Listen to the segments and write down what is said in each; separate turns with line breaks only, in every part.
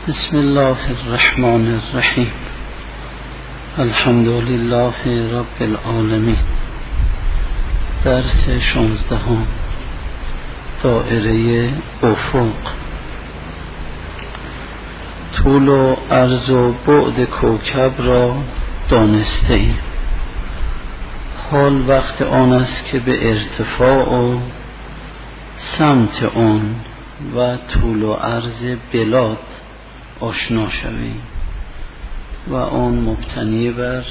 بسم الله الرحمن الرحیم. الحمد لله رب العالمین. درس 16 دایره افق. طول و عرض و بعد کوکب را دانسته ایم. حال وقت آن است که به ارتفاع و سمت آن و طول و عرض بلاد آشنا شویم و آن مبتنی بر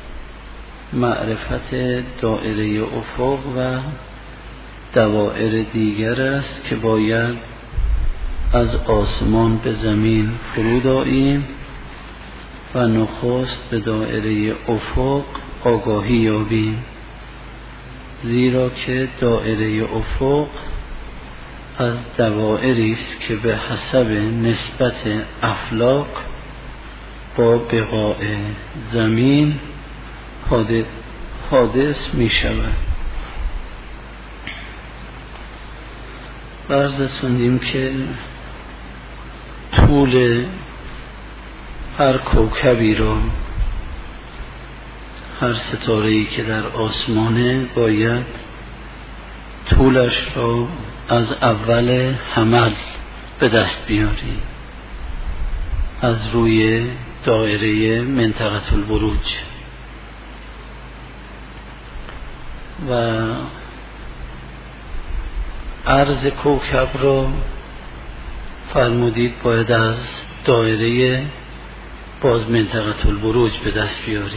معرفت دایره افق و دوائر دیگر است که باید از آسمان به زمین فرود آییم و نخست به دایره افق آگاهی یابیم، زیرا که دایره افق از دوائری است که به حسب نسبت افلاک با بقاع زمین حادث می شود. عرض رسوندیم که طول هر کوکبی را، هر ستاره‌ای که در آسمانه، باید طولش را از اول حمل به دست بیاری از روی دایره منطقه البروج و عرض کوکب را فرمودید باید از دایره باز منطقه البروج به دست بیاری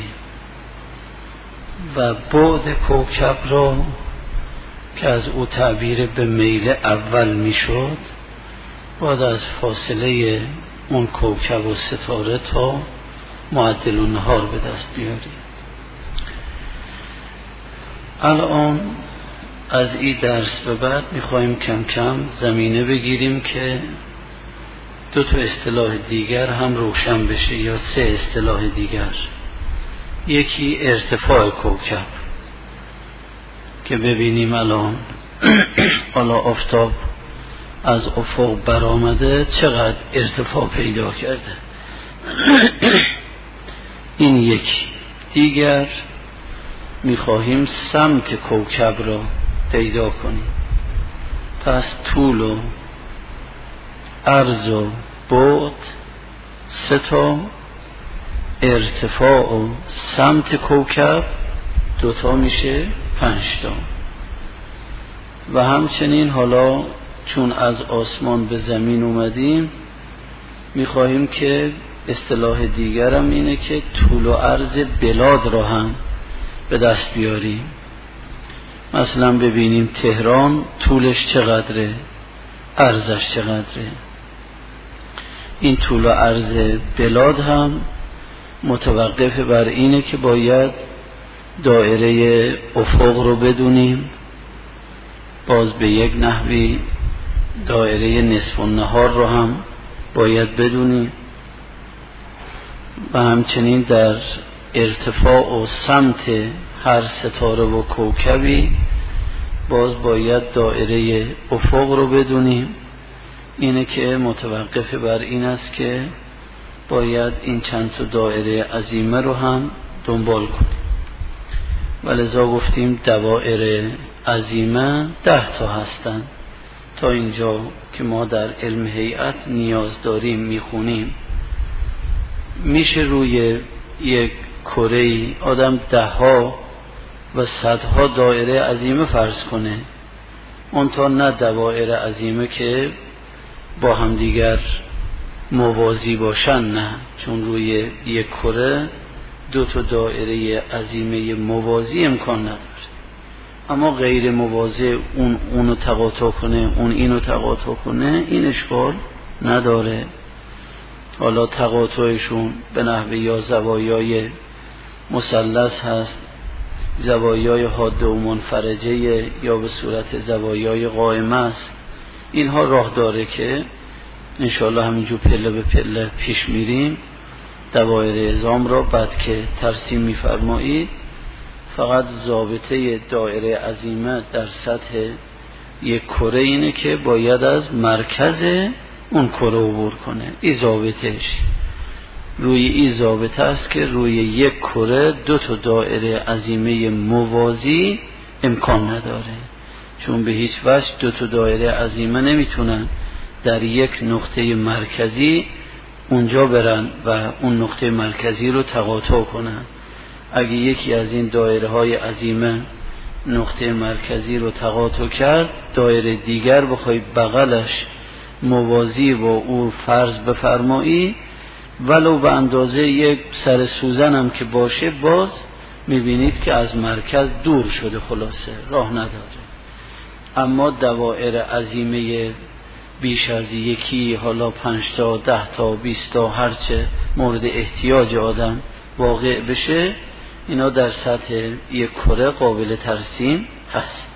و بعد کوکب را که از او تعبیر به میل اول میشد باید از فاصله اون کوکب و ستاره تا معدل النهار به دست بیاری. الان از این درس به بعد میخوایم کم کم زمینه بگیریم که دو تا اصطلاح دیگر هم روشن بشه، یا سه اصطلاح دیگر. یکی ارتفاع کوکب که ببینیم الان حالا آفتاب از افق برآمده چقدر ارتفاع پیدا کرده. این یکی. دیگر میخواهیم سمت کوکب را پیدا کنیم. پس طول و عرض و بعد سه تا، ارتفاع و سمت کوکب دوتا میشه 5 تا. و همچنین حالا چون از آسمان به زمین اومدیم میخواهیم که اصطلاح دیگرم اینه که طول و عرض بلاد را هم به دست بیاریم. مثلا ببینیم تهران طولش چقدره، عرضش چقدره. این طول و عرض بلاد هم متوقف بر اینه که باید دایره افق رو بدونیم، باز به یک نحوی دایره نصف النهار رو هم باید بدونیم و همچنین در ارتفاع و سمت هر ستاره و کوکبی باز باید دایره افق رو بدونیم. اینه که متوقف بر این است که باید این چند تا دایره عظیمه رو هم دنبال کنیم. ولذا گفتیم دوائر عظیمه 10 تا هستن. تا اینجا که ما در علم هیئت نیاز داریم میخونیم. میشه روی یک کره آدم 10 ها و 100 ها دایره عظیمه فرض کنه، اون تا نه دوائر عظیمه که با هم دیگر موازی باشن، نه، چون روی یک کره 2 تا دایره عظیمه موازی امکان نداره. اما غیر موازی اونو تقاطع کنه، اون اینو تقاطع کنه، این اشکال نداره. حالا تقاطعشون به نحوه یا زوایای مثلث هست، زوایای حاده و منفرجه، یا به صورت زوایای قائمه است. اینها راه داره که انشاءالله همینجور پله به پله پیش میریم. دوائر عظام را بعد که ترسیم میفرمایید، فقط ضابطه دایره عظیمه در سطح یک کره اینه که باید از مرکز اون کره عبور کنه. این ضابطش روی این ضابطه است که روی یک کره دو تا دایره عظیمه موازی امکان نداره، چون به هیچ وجه دو تا دایره عظیمه نمیتونن در یک نقطه مرکزی اونجا برن و اون نقطه مرکزی رو تقاطع کنن. اگه یکی از این دایره های عظیمه نقطه مرکزی رو تقاطع کرد، دایره دیگر بخوای بغلش موازی با او فرض بفرمایی، ولو به اندازه یک سر سوزن هم که باشه، باز میبینید که از مرکز دور شده، خلاصه راه نداره. اما دوائر عظیمه بیش از یکی، حالا 5 تا 10 تا 20 تا هرچه مورد احتیاج آدم واقع بشه، اینا در سطح یک کره قابل ترسیم هست.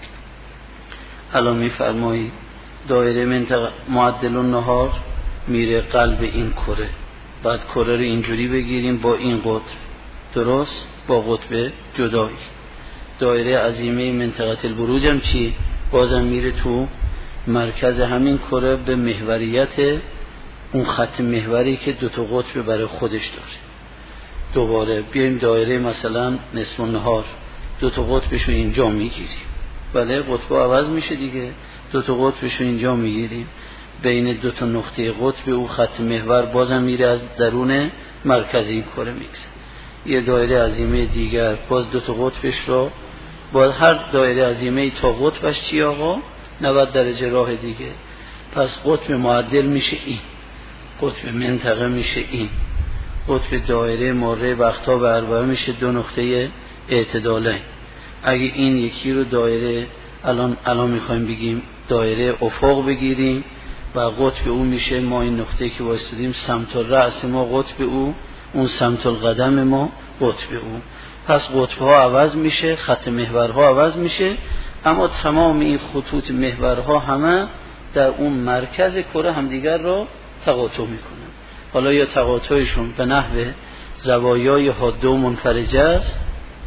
الان میفرمایید دایره منطقه معدل النهار میره قلب این کره، بعد کره رو اینجوری بگیریم با این قطب، درست، با قطب جدایی. دایره عظیمه منطقه البروج هم چی؟ بازم میره تو مرکز همین کره به محوریت اون خط محوری که دو تا قطب برای خودش داره. دوباره بیایم دایره مثلا نصف النهار، دو تا قطبشو اینجا میگیریم، بله قطب عوض میشه دیگه، دو تا قطبشو اینجا میگیریم، بین دو تا نقطه قطب او خط محور بازم میره از درون مرکز این کره میگذره. یه دایره عظیمه دیگر باز دو تا قطبش رو با هر دایره عظیمه تا قطبش چی آقا؟ 90 درجه راه دیگه. پس قطب معدل میشه این، قطب منطقه میشه این، قطب دایره مره وقتا به اربعه میشه دو نقطه اعتداله. اگه این یکی رو دایره الان میخوایم بگیم دایره افق بگیریم و قطب او میشه، ما این نقطه که واسطیم سمت الرأس ما قطب او، اون سمت القدم ما قطب او. پس قطب ها عوض میشه، خط محورها عوض میشه، اما تمام این خطوط محورها همه در اون مرکز کره همدیگر رو تقاطع میکنن. حالا یا تقاطعشون به نحو زوایای حاده و منفرجه است،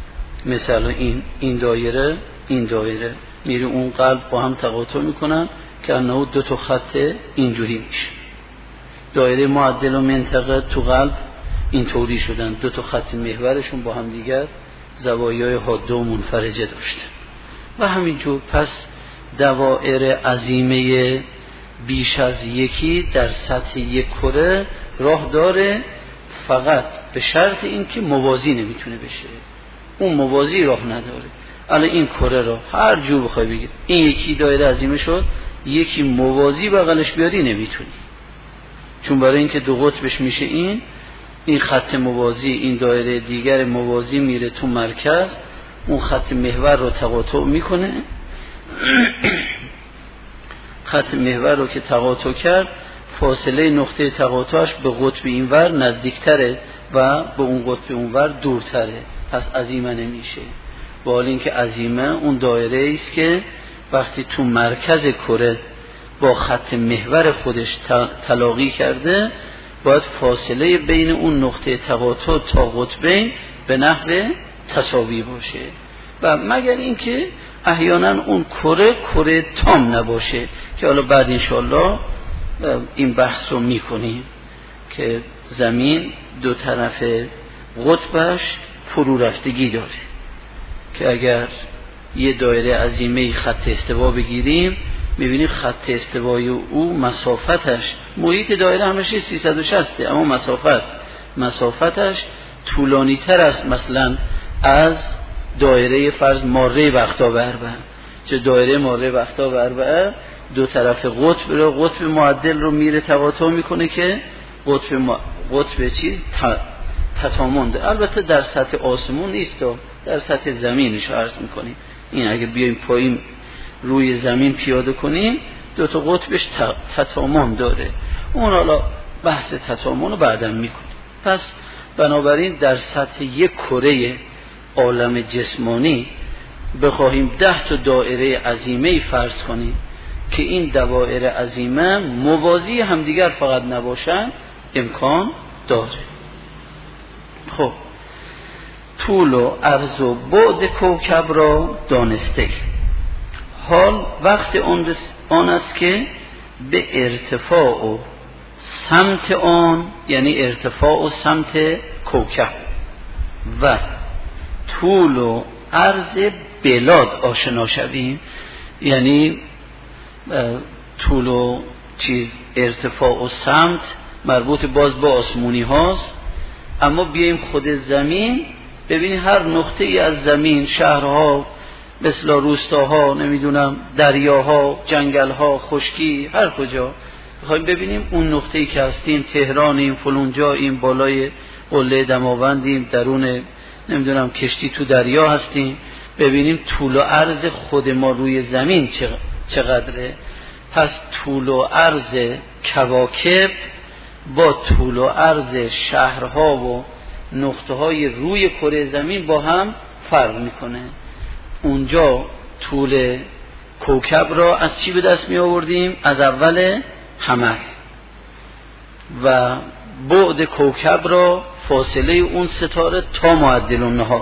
مثلا این دایره میره اون قلب با هم تقاطع میکنن که انه دو تا خط اینجوری میشه. دایره معدل و منطقه تو قلب اینطوری شدن، دو تا خط محورشون با هم دیگر زوایای حاده و منفرجه داشته و همینجور. پس دوائر عظیمه بیش از یکی در سطح یک کره راه داره، فقط به شرط این که موازی نمیتونه بشه، اون موازی راه نداره. الان این کره را هر جور بخوای بگیر، این یکی دایره عظیمه شد، یکی موازی بغلش بیاری نمیتونی، چون برای اینکه دو قطبش میشه این خط موازی، این دایره دیگر موازی میره تو مرکز، اون خط محور رو تقاطع میکنه. خط محور رو که تقاطع کرد، فاصله نقطه تقاطعش به قطب اینور نزدیکتره و به اون قطب اونور دورتره، پس عظیمه نمیشه. با حال اینکه عظیمه اون دایره است که وقتی تو مرکز کره با خط محور خودش تلاقی کرده، باید فاصله بین اون نقطه تقاطع تا قطبین به نحو تساوی باشه، و مگر اینکه احیانا اون کره تام نباشه، که حالا بعد انشاءالله این بحث رو میکنیم که زمین دو طرف قطبش فرو رفتگی داره، که اگر یه دایره عظیمه خط استوا بگیریم، میبینیم خط استوای او مسافتش، محیط دایره همشه 360، اما مسافتش طولانی تر است مثلا از دایره فرض ماره وقتا به اربعه. چه دایره ماره وقتا به اربعه دو طرف قطب معدل رو میره تقاطع میکنه که قطب چیز تتامن ده. البته در سطح آسمون نیست، در سطح زمینش عرض میکنیم. این اگه بیایم پایین روی زمین پیاده کنیم، دو تا قطبش تتامن داره، اون حالا بحث تتامن رو بعداً میکنیم. پس بنابراین در سطح یک کره عالم جسمانی بخواهیم 10 تا دایره عظیمه فرض کنیم که این دوائر عظیمه موازی همدیگر فقط نباشن، امکان داره. خب طول و عرض و بعد کوکب را دانسته، حال وقت آن است که به ارتفاع و سمت آن، یعنی ارتفاع و سمت کوکب و طول و عرض بلاد آشنا شویم. یعنی طول و ارتفاع و سمت مربوط باز با آسمونی هاست، اما بیاییم خود زمین ببینید هر نقطه ای از زمین، شهرها، مثل روستاها، نمیدونم دریاها، جنگلها، خشکی، هر کجا بخوایم ببینیم اون نقطه ای که هستیم، تهرانیم، فلان جاییم، بالای قله دماوندیم، درون نمیدونم کشتی تو دریا هستیم، ببینیم طول و عرض خود ما روی زمین چقدره. پس طول و عرض کواکب با طول و عرض شهرها و نقطه های روی کره زمین با هم فرق میکنه. اونجا طول کوکب را از چی به دست می آوردیم؟ از اول حمل. و بعد کوکب را فاصله اون ستاره تا معدل النهار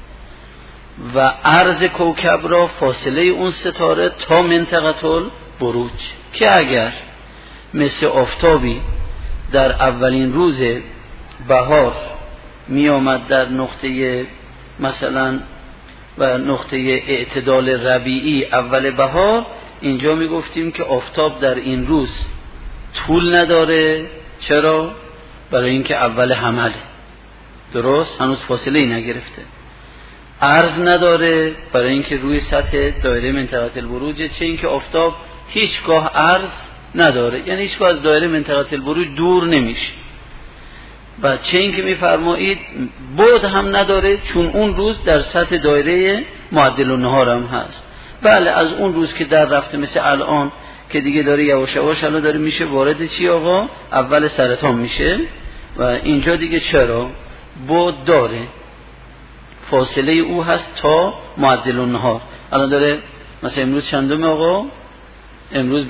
و عرض کوکب را فاصله اون ستاره تا منطقه البروج، که اگر مثل آفتابی در اولین روز بهار می آمد در نقطه مثلا و نقطه اعتدال ربیعی اول بهار، اینجا می گفتیم که آفتاب در این روز طول نداره. چرا؟ برای اینکه اول حمله، درست؟ هنوز فاصله ای نگرفته. عرض نداره برای اینکه روی سطح دایره منطقه البروج، چه اینکه آفتاب هیچگاه عرض نداره، یعنی هیچگاه از دایره منطقه البروج دور نمیشه. و چه اینکه میفرمایید بعد هم نداره، چون اون روز در سطح دایره معدل النهار هم هست. بله از اون روز که در رفته، مثل الان که دیگه داره یواش یواش الان داره میشه وارد چی آقا؟ اول سرطان میشه. و اینجا دیگه چرا؟ بعد داره، فاصله او هست تا معدل النهار. الان داره مثلا امروز چندم آقا؟ امروز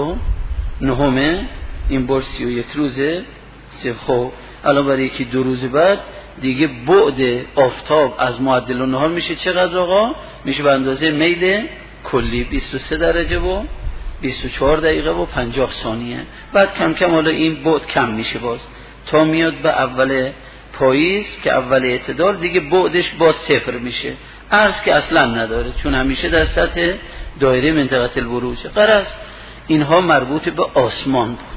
29، این بار 31 روزه. خب الان برای یکی 2 روز بعد دیگه بعد آفتاب از معدل النهار میشه چقدر آقا؟ میشه به اندازه میل کلی 23 درجه و 24 دقیقه و 50 ثانیه. بعد کم کم حالا این بعد کم میشه باز تا میاد به اول پاییز که اول اعتدال، دیگه بعدش باز 0 میشه. عرض که اصلا نداره چون همیشه در سطح دایره منطقه البروج. غرض اینها مربوط به آسمان بود.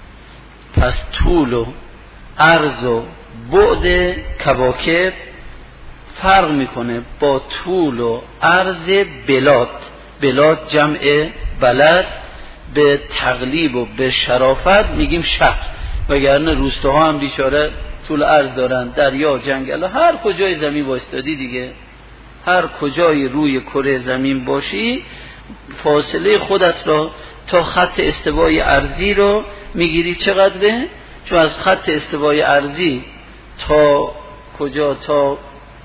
پس طول و عرض و بعد کواکب فرق میکنه با طول و عرض بلاد. بلاد جمع بلد، به تقلیب و به شرافت میگیم شهر، وگرنه روستاها هم بیچاره طول عرض دارن، دریا، جنگل، هر کجای زمین وایستادی دیگه، هر کجای روی کره زمین باشی فاصله خودت را تا خط استوای ارضی رو میگیری چقدره؟ چون از خط استوای ارضی تا کجا؟ تا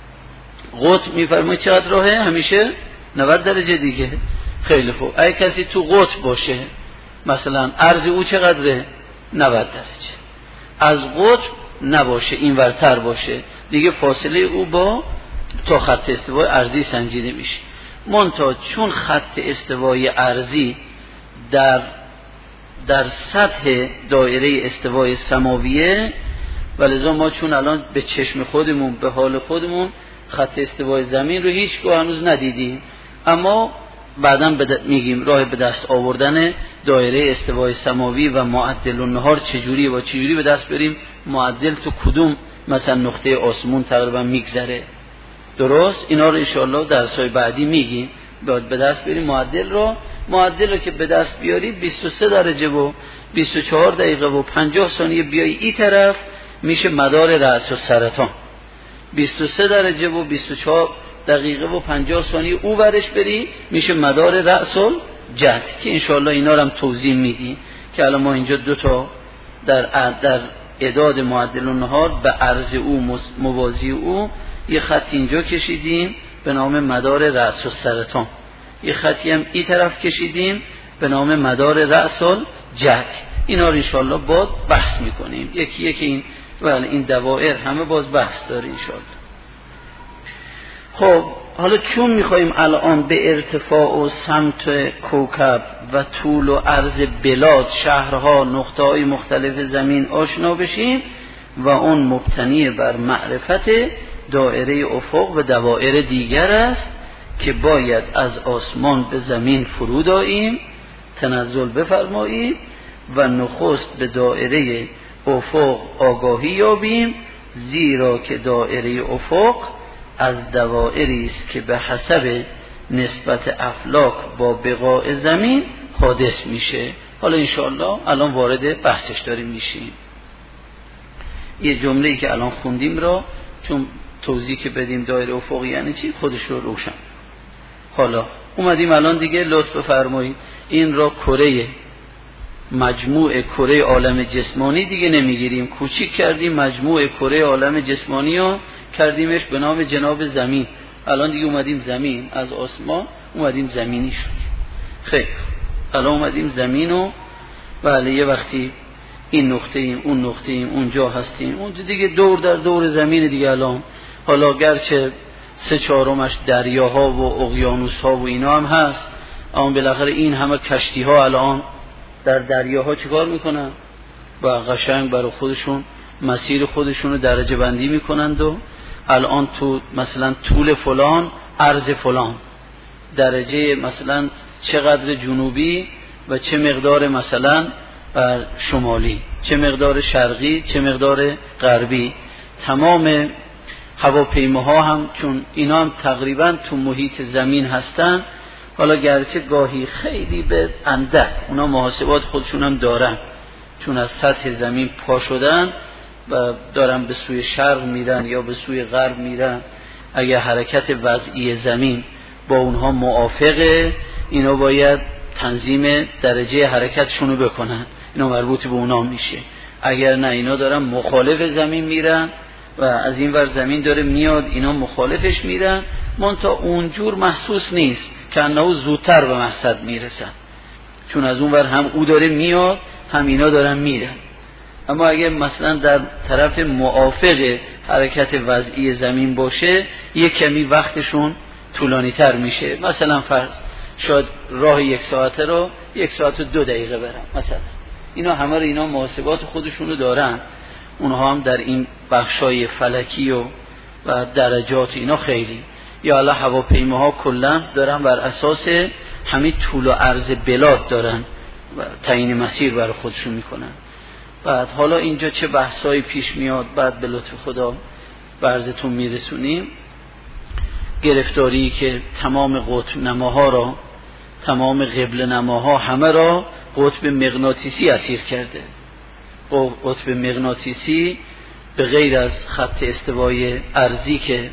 قطب میفرمایید چقدر راهه؟ همیشه 90 درجه دیگه. خیلی خوب، اگه کسی تو قطب باشه مثلا عرض او چقدره؟ 90 درجه. از قطب نباشه، این ورتر باشه، دیگه فاصله او با تا خط استوای ارضی سنجیده میشه. منتها چون خط استوای ارضی در سطح دایره استوای سماویه، ولذا ما چون الان به چشم خودمون، به حال خودمون خط استوای زمین رو هیچگاه هنوز ندیدیم، اما بعداً میگیم راه به دست آوردن دایره استوای سماوی و معدل النهار چجوری و چجوری به دست بریم. معدل تو کدوم مثلا نقطه آسمون تقریبا میگذره، درست؟ اینا رو انشاءالله درسای بعدی میگیم. باید به دست بریم معدل رو که به دست بیاری 23 درجه و 24 دقیقه و 50 ثانیه بیایی این طرف، میشه مدار رأس و سرطان. 23 درجه و 24 دقیقه و 50 ثانیه او ورش بری، میشه مدار رأس الجد، که انشاءالله اینا رو هم توضیح میدیم که الان ما اینجا 2 تا در اعداد معدل النهار به عرض او موازی او یه خط اینجا کشیدیم به نام مدار رأس السرطان، یه خطی هم این طرف کشیدیم به نام مدار رأس الجد. اینا رو انشاءالله باز بحث میکنیم یکی یکی. این دوائر همه باز بحث داره انشاءالله. خب حالا چون میخواییم الان به ارتفاع و سمت کوکب و طول و عرض بلاد، شهرها، نقطه‌های مختلف زمین آشنا بشیم و اون مبتنی بر معرفت دایره افق و دوائر دیگر است که باید از آسمان به زمین فرود آییم، تنزل بفرمایید و نخست به دایره افق آگاهی یابیم، زیرا که دایره افق از دوائری است که به حسب نسبت افلاک با بقاع زمین حادث میشه. حالا انشاءالله الان وارد بحثش داریم میشیم. یه جمله‌ای که الان خوندیم را چون توضیح که بدیم دایره افقی یعنی چی خودش رو روشن. حالا اومدیم الان دیگه لطف بفرمایید این را کره مجموع کره عالم جسمانی دیگه نمیگیریم، کوچیک کردیم مجموع کره عالم جسمانی رو کردیمش به نام جناب زمین. الان دیگه اومدیم زمین، از آسمان اومدیم زمینی شد. خیلی الان اومدیم زمین و بله یه وقتی این نقطه ایم اون نقطه ایم اونجا هستیم، اونجا دیگه دور در دور زمین دیگه. الان حالا گرچه 3/4 دریاها و اقیانوس‌ها و اینا هم هست، اما بالاخره این همه کشتی‌ها الان در دریاها چیکار میکنن؟ و قشنگ برای خودشون مسیر خودشون رو درجه بندی میکنند و الان تو مثلا طول فلان، عرض فلان، درجه مثلا چقدر جنوبی و چه مقدار مثلا شمالی، چه مقدار شرقی، چه مقدار غربی. تمام هواپیماها هم چون اینا هم تقریبا تو محیط زمین هستن، حالا گرچه گاهی خیلی به اندک اونا محاسبات خودشون هم دارن، چون از سطح زمین پا شدن و دارن به سوی شرق میرن یا به سوی غرب میرن، اگر حرکت وضعی زمین با اونها موافقه اینا باید تنظیم درجه حرکتشونو بکنن، اینا مربوط به اونا میشه. اگر نه اینا دارن مخالف زمین میرن و از این ور زمین داره میاد اینا مخالفش میرن، منتها اونجور محسوس نیست که انه زودتر به مقصد میرسن، چون از اون ور هم او داره میاد هم اینا دارن میرن. اما اگر مثلا در طرف موافق حرکت وضعی زمین باشه یک کمی وقتشون طولانی تر میشه. مثلا فرض شاید راه 1 ساعته رو 1 ساعت و 2 دقیقه برن مثلا. اینا همه رو اینا محاسبات خودشونو دارن، اونها هم در این بخشای فلکی و درجات اینا خیلی. یا الله هواپیماها کلا دارن بر اساس همین طول و عرض بلاد دارن و تعیین مسیر برای خودشون میکنن. بعد حالا اینجا چه بحثایی پیش میاد بعد به لطف خدا برزتون میرسونیم. گرفتاری که تمام قطب نماها را، تمام قبل نماها همه را قطب مغناطیسی اسیر کرده. قطب مغناطیسی به غیر از خط استوای ارضی که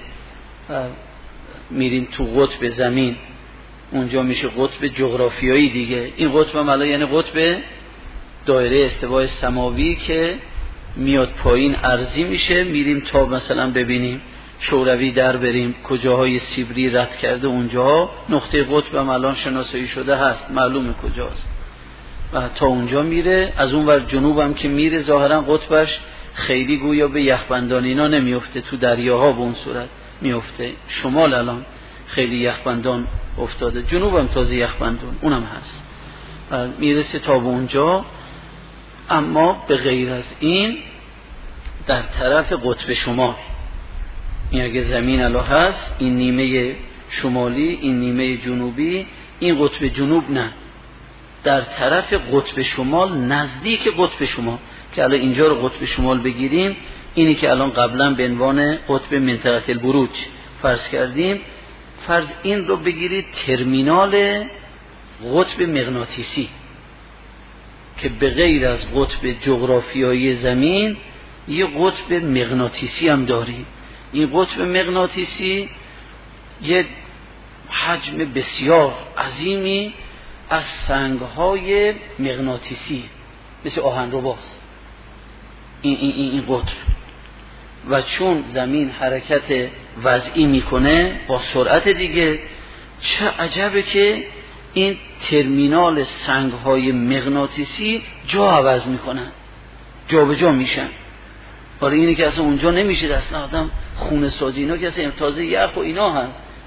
میریم تو قطب زمین، اونجا میشه قطب جغرافیایی دیگه. این قطب هم الان یعنی قطب دایره استوای سماوی که میاد پایین ارضی میشه، میریم تا مثلا ببینیم شوروی در بریم کجاهای سیبری رد کرده، اونجا نقطه قطب هم الان شناسایی شده هست، معلومه کجاست و تا اونجا میره. از اون ور جنوب هم که میره ظاهرا قطبش خیلی گویا به یخبندان اینا نمیفته، تو دریاها به اون صورت میفته. شمال الان خیلی یخبندان افتاده، جنوب هم تازه یخبندان اونم هست و میرسه تا به اونجا. اما به غیر از این در طرف قطب شمال، این اگه زمین الان هست این نیمه شمالی این نیمه جنوبی، این قطب جنوب نه، در طرف قطب شمال نزدیک قطب شمال که الان اینجا رو قطب شمال بگیریم، اینی که الان قبلا به عنوان قطب منطقه البروج فرض کردیم، فرض این رو بگیرید ترمینال قطب مغناطیسی که به غیر از قطب جغرافیایی زمین یه قطب مغناطیسی هم داریم. این قطب مغناطیسی یه حجم بسیار عظیمی از سنگ‌های مغناطیسی مثل آهنرباست این قطب، و چون زمین حرکت وضعی میکنه با سرعت دیگه، چه عجبه که این ترمینال سنگ‌های مغناطیسی جا عوض میکنن، جا به جا میشن. برای اینه که اصلا اونجا نمیشه اصلا آدم خونه سازی، اینا که اصلا امتازه یخ و اینا هست،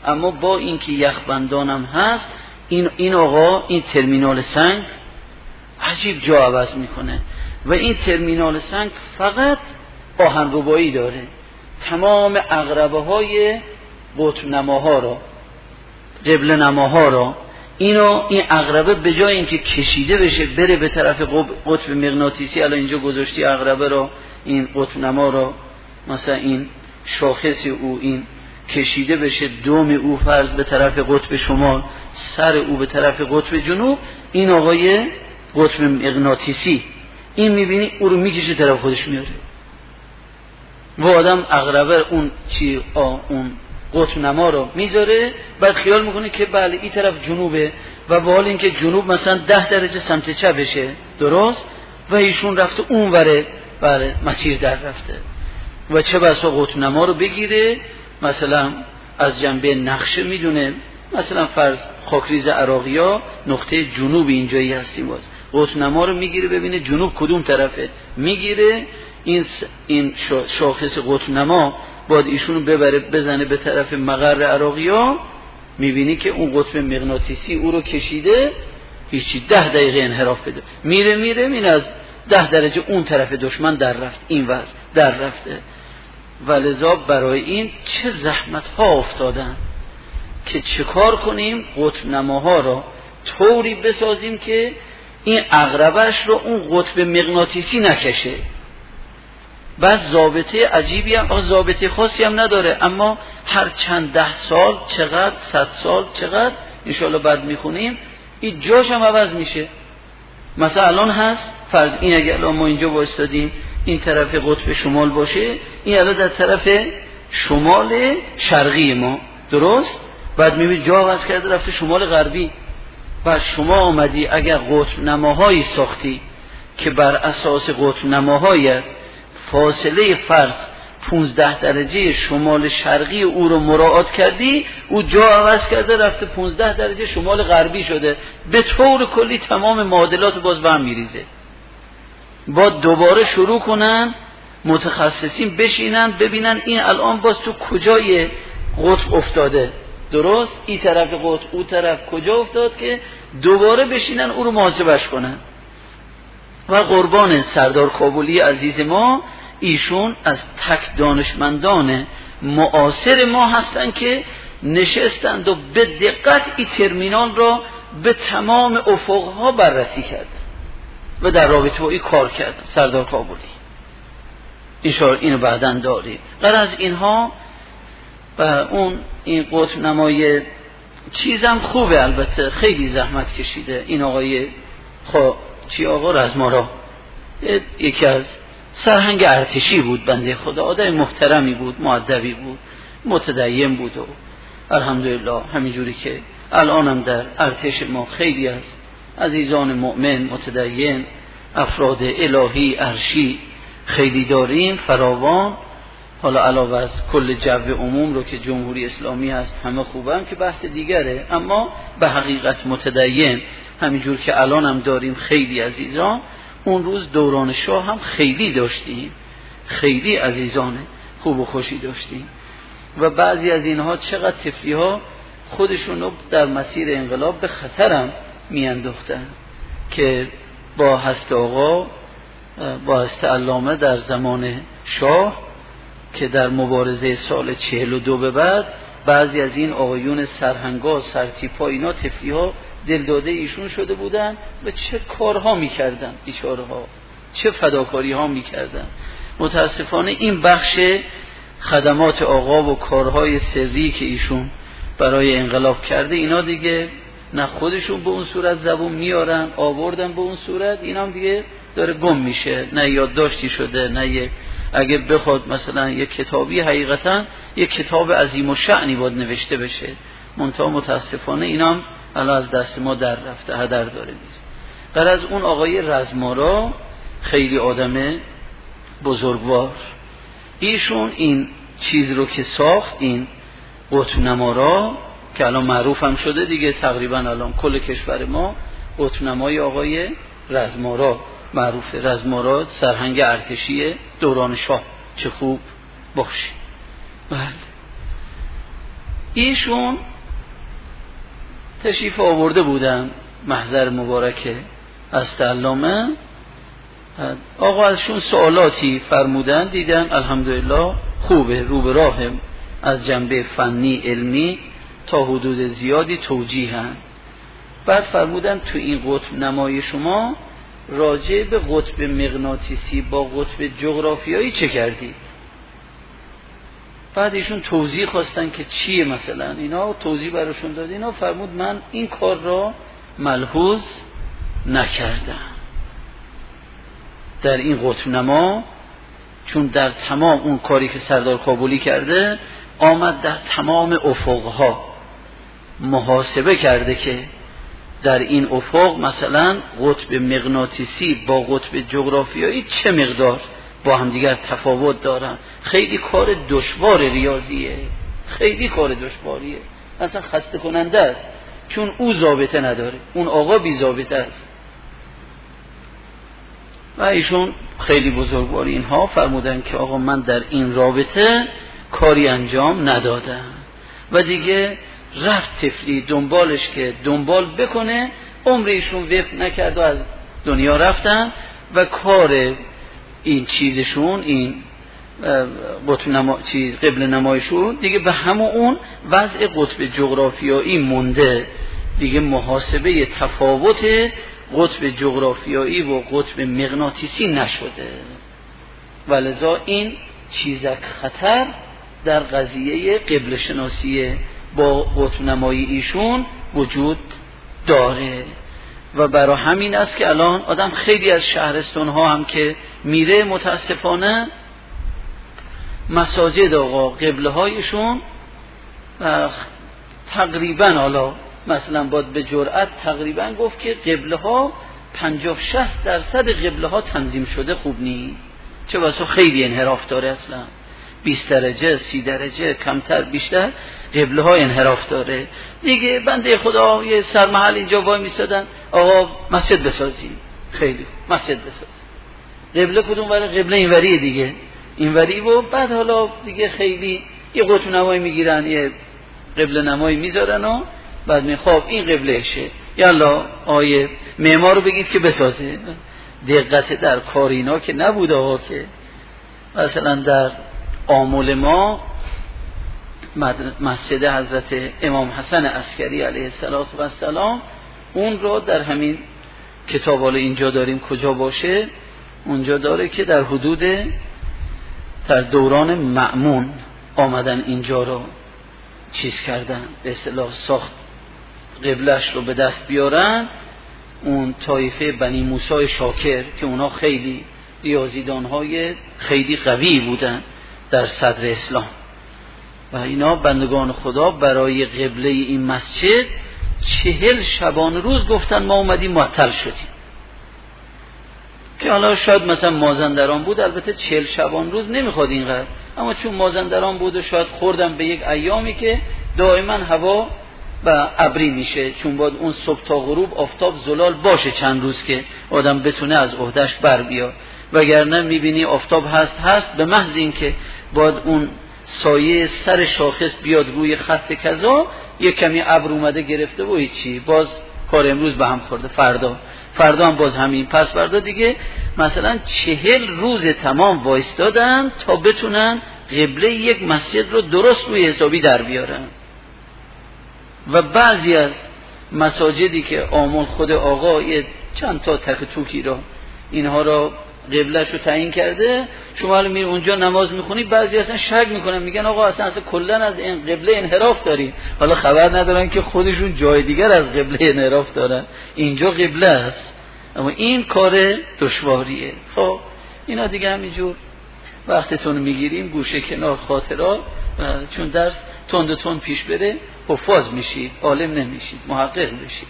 اما با اینکه یخبندانم هست این آقا این ترمینال سنگ عجیب جا عوض میکنه و این ترمینال سنگ فقط آهنربایی داره. تمام عقربه های قطب نماها را، قبله نماها را، این عقربه به جای اینکه کشیده بشه بره به طرف قطب مغناطیسی، الان اینجا گذاشتی عقربه را، این قطب نما را، مثلا این شاخص او این کشیده بشه، دوم او فرض به طرف قطب شمال، سر او به طرف قطب جنوب، این آقای قطب مغناطیسی این میبینی او رو میکشه طرف خودش میاره و آدم عقربه اون اون قطب نما رو میذاره، بعد خیال میکنه که بله این طرف جنوبه و با حال اینکه جنوب مثلا 10 درجه سمت چپشه، درست، و ایشون رفته اون وره، بله مسیر در رفته و چه بسا قطب نما رو بگیره، مثلا از جنبه نقشه میدونه، مثلا فرض خاکریز عراقیا نقطه جنوب اینجایی هستیم، باز قطب نما رو میگیره ببینه جنوب کدوم طرفه، میگیره این شاخص قطب نما باید ایشونو ببره بزنه به طرف مقر عراقیا، میبینی که اون قطب مغناطیسی او رو کشیده، هیچی 10 دقیقه انحراف بده، میره این از 10 درجه اون طرف دشمن در رفت، این ور در رفته. ولذا برای این چه زحمت ها افتادن که چه کار کنیم قطب نماها را طوری بسازیم که این عقربش رو اون قطب مغناطیسی نکشه. بعد ضابطه عجیبی هم، ضابطه خاصی هم نداره، اما هر چند 10 سال چقدر 100 سال چقدر انشاءالله بعد میخونیم این جاش هم عوض میشه. مثلا الان هست فرض این اگر الان ما اینجا وایستادیم این طرف قطب شمال باشه، این الان در طرف شمال شرقی ما، درست، بعد میبینی جا عوض کرده رفته شمال غربی. بعد شما آمدی اگر قطب نماهایی ساختی که بر اساس قطب نماهایت فاصله فرض 15 درجه شمال شرقی او رو مراعات کردی، او جا عوض کرده رفته 15 درجه شمال غربی شده، به طور کلی تمام معادلات باز به هم میریزه. با دوباره شروع کنن متخصصین بشینن ببینن این الان باز تو کجای قطب افتاده، درست، این طرف قطب او طرف کجا افتاد، که دوباره بشینن او رو محاسبش کنن. و قربان سردار کابلی عزیز ما، ایشون از تک دانشمندان معاصر ما هستن که نشستند و به دقت این ترمینال را به تمام افقها بررسی کردن و در رابطه با این کار کردن. سردار کابلی انشاءالله اینو بعداً داریم. غرض اینها و اون این قطب نمای چیزم خوبه، البته خیلی زحمت کشیده این آقای آقا رزمارا، یکی از سرهنگ ارتشی بود، بنده خدا، آدم محترمی بود، مؤدبی بود، متدین بود و الحمدلله همینجوری که الانم در ارتش ما خیلی از عزیزان مؤمن متدین افراد الهی ارشی خیلی داریم فراوان. حالا علاوه از کل جو عموم رو که جمهوری اسلامی هست همه خوبن که بحث دیگره، اما به حقیقت متدین همینجور که الان هم داریم خیلی عزیزان. اون روز دوران شاه هم خیلی داشتیم، خیلی عزیزان خوب و خوشی داشتیم و بعضی از اینها چقدر طفلی ها خودشونو در مسیر انقلاب به خطرم میانداختن که با هست آقا با هست علامه در زمان شاه که در مبارزه سال 42 به بعد بعضی از این آقایون سرهنگا سرتیپا اینا طفلی ها دلداده ایشون شده بودن و چه کارها میکردن بیچاره ها، چه فداکاری ها میکردن. متاسفانه این بخش خدمات آقا و کارهای سری که ایشون برای انقلاب کرده اینا دیگه نه خودشون به اون صورت زبون میارن آوردن به اون صورت، اینا هم دیگه داره گم میشه، نه یادداشتی شده نه اگه بخواد مثلا یک کتابی حقیقتا یک کتاب عظیم و شأنی باید نوشته بشه، منتها متاسفانه اینام الان از دست ما در رفته، هدر داره میز. غرض اون آقای رزمارا خیلی آدم بزرگوار، ایشون این چیز رو که ساخت، این قطب نما که الان معروف هم شده دیگه، تقریبا الان کل کشور ما قطب نمای آقای رزمارا معروفه. رزمارا سرهنگ ارتشی دوران شاه، چه خوب باشه. بله. ایشون تشریف آورده بودن محضر مبارکه از علامه. آقا ازشون سوالاتی فرمودن، دیدن الحمدلله خوبه، رو به راه از جنبه فنی علمی تا حدود زیادی توجیهن. بعد فرمودن تو این قطب نمای شما راجع به قطب مغناطیسی با قطب جغرافیایی چه کردید؟ بعد ایشون توضیح خواستن که چیه مثلا اینا، توضیح براشون داد. اینا فرمود من این کار را ملحوظ نکردم در این قطب نما، چون در تمام اون کاری که سردار کابلی کرده آمد در تمام افقها محاسبه کرده که در این افق مثلا قطب مغناطیسی با قطب جغرافیایی چه مقدار با هم دیگر تفاوت دارن. خیلی کار دشوار ریاضیه، خیلی کار دشواریه، اصلا خسته کننده است، چون او ضابطه نداره، اون آقا بی ضابطه است. و ایشون خیلی بزرگواری اینها فرمودن که آقا من در این رابطه کاری انجام ندادم و دیگه رفت طفلی دنبالش که دنبال بکنه، عمر ایشون وقف نکرد و از دنیا رفتن و کار این چیزشون، این قبل نمایشون دیگه به همون اون وضع قطب جغرافیایی مونده، دیگه محاسبه تفاوت قطب جغرافیایی و قطب مغناطیسی نشده. ولذا این چیزک خطر در قضیه قبل شناسی با قطب نمایی ایشون وجود داره و برای همین است که الان آدم خیلی از شهرستان ها هم که میره متاسفانه مساجد آقا قبله هایشون تقریبا، حالا مثلا باید به جرأت تقریبا گفت که قبله ها 50-60% قبله ها تنظیم شده خوب نی، چه بسا خیلی انحراف داره، اصلا 20 درجه 30 درجه کمتر بیشتر قبله ها انحراف داره. دیگه بنده خدا یه سرمحل اینجا وای میسادن آقا مسجد بسازیم، خیلی مسجد بسازیم، قبله کدوم وره؟ قبله اینوریه دیگه، اینوری. و بعد حالا دیگه خیلی یه قطب نمایی میگیرن، یه قبله نمایی میذارن و بعد میخواب این قبلهشه، یالا آیه معمار رو بگید که بسازه. دقت در کار اینا که نبود آقا، که مثلا در آمل ما مسجد حضرت امام حسن عسکری علیه السلام، اون رو در همین کتاب حالا اینجا داریم، کجا باشه اونجا داره که در حدود در دوران مأمون آمدن اینجا رو چیز کردن، به اصطلاح ساخت قبلش رو به دست بیارن. اون طایفه بنی موسی شاکر که اونا خیلی ریاضیدان‌های خیلی قوی بودن در صدر اسلام و اینا بندگان خدا برای قبله این مسجد 40 شبانه روز گفتن ما اومدیم معطل شدیم. که حالا شاید مثلا مازندران بود، البته 40 شبانه روز نمیخواد اینقدر، اما چون مازندران بود و شاید خوردم به یک ایامی که دائما هوا و ابری میشه، چون باید اون صبح تا غروب آفتاب زلال باشه چند روز که آدم بتونه از عهدهش بر بیاد، وگرنه میبینی آفتاب هست به محض این که باید اون سایه سر شاخص بیاد روی خط کذا، یک کمی ابر اومده گرفته و هیچی، باز کار امروز به هم خورده، فردا هم باز همین، پس فردا دیگه مثلا 40 روز تمام وایستادن تا بتونن قبله یک مسجد رو درست روی حسابی در بیارن. و بعضی از مساجدی که آمون خود آقا یه چند تا تک توکی رو اینها رو قبلش رو تعیین کرده، شما الان میری اونجا نماز میخونی، بعضی اصلا شک میکنن، میگن آقا اصلا کلا از این قبله انحراف داریم، حالا خبر ندارن که خودشون جای دیگر از قبله انحراف دارن، اینجا قبله است، اما این کار دشواریه. خب اینا دیگه همینجور وقتتون میگیریم گوشه کنار خاطرات، چون درس تند پیش بره حفاظ میشید، عالم نمیشید، محقق میشید.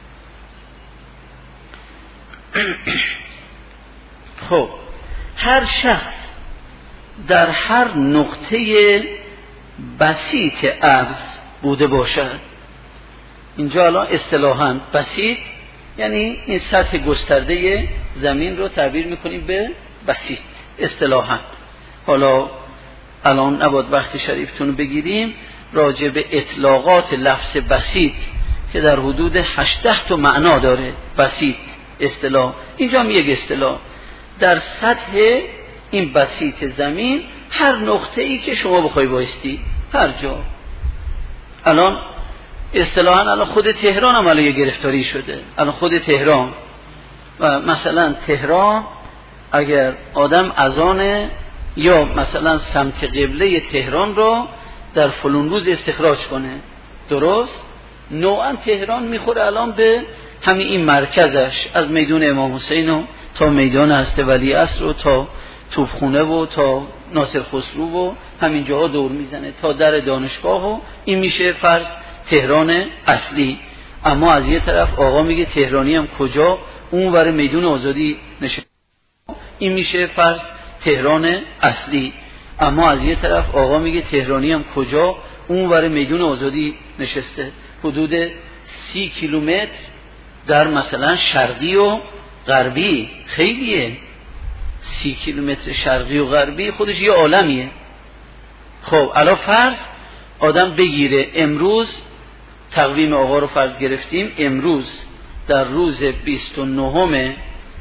خب هر شخص در هر نقطه بسیط عرض بوده باشد، اینجا الان اصطلاحاً بسیط یعنی این سطح گسترده زمین رو تعبیر میکنیم به بسیط اصطلاحاً. حالا الان نباید وقت شریفتون رو بگیریم، راجع به اطلاقات لفظ بسیط که در حدود 18 تا معنا داره. بسیط اصطلاح، اینجا هم یک اصطلاح. در سطح این بسیط زمین هر نقطه ای که شما بخوای بایستی، هر جا. الان اصطلاحاً الان خود تهران هم الان یه گرفتاری شده. الان خود تهران و مثلا تهران اگر آدم اذان یا مثلا سمت قبله تهران را در فلان روز استخراج کنه، درست؟ نوعا تهران میخوره الان به همین این مرکزش، از میدون امام حسین و تا میدان حضرت ولیعصر و تا توپخونه و تا ناصر خسرو و همین جاها دور میزنه تا در دانشگاه و این میشه فرض تهران اصلی. اما از یه طرف آقا میگه تهرانی هم کجا؟ اون ور میدون آزادی نشسته، این میشه فرض تهران اصلی. اما از یه طرف آقا میگه تهرانی هم کجا؟ اون ور میدون آزادی نشسته. حدود 30 کیلومتر در مثلا شرقی و غربی، خیلیه. 30 کیلومتر شرقی و غربی خودش یه عالمیه. خب الان فرض آدم بگیره امروز تقویم آقا رو فرض گرفتیم، امروز در روز 29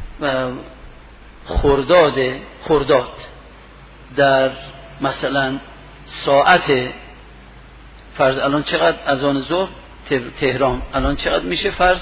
خرداد در مثلا ساعت فرض الان چقدر اذان ظهر تهران الان چقدر میشه؟ فرض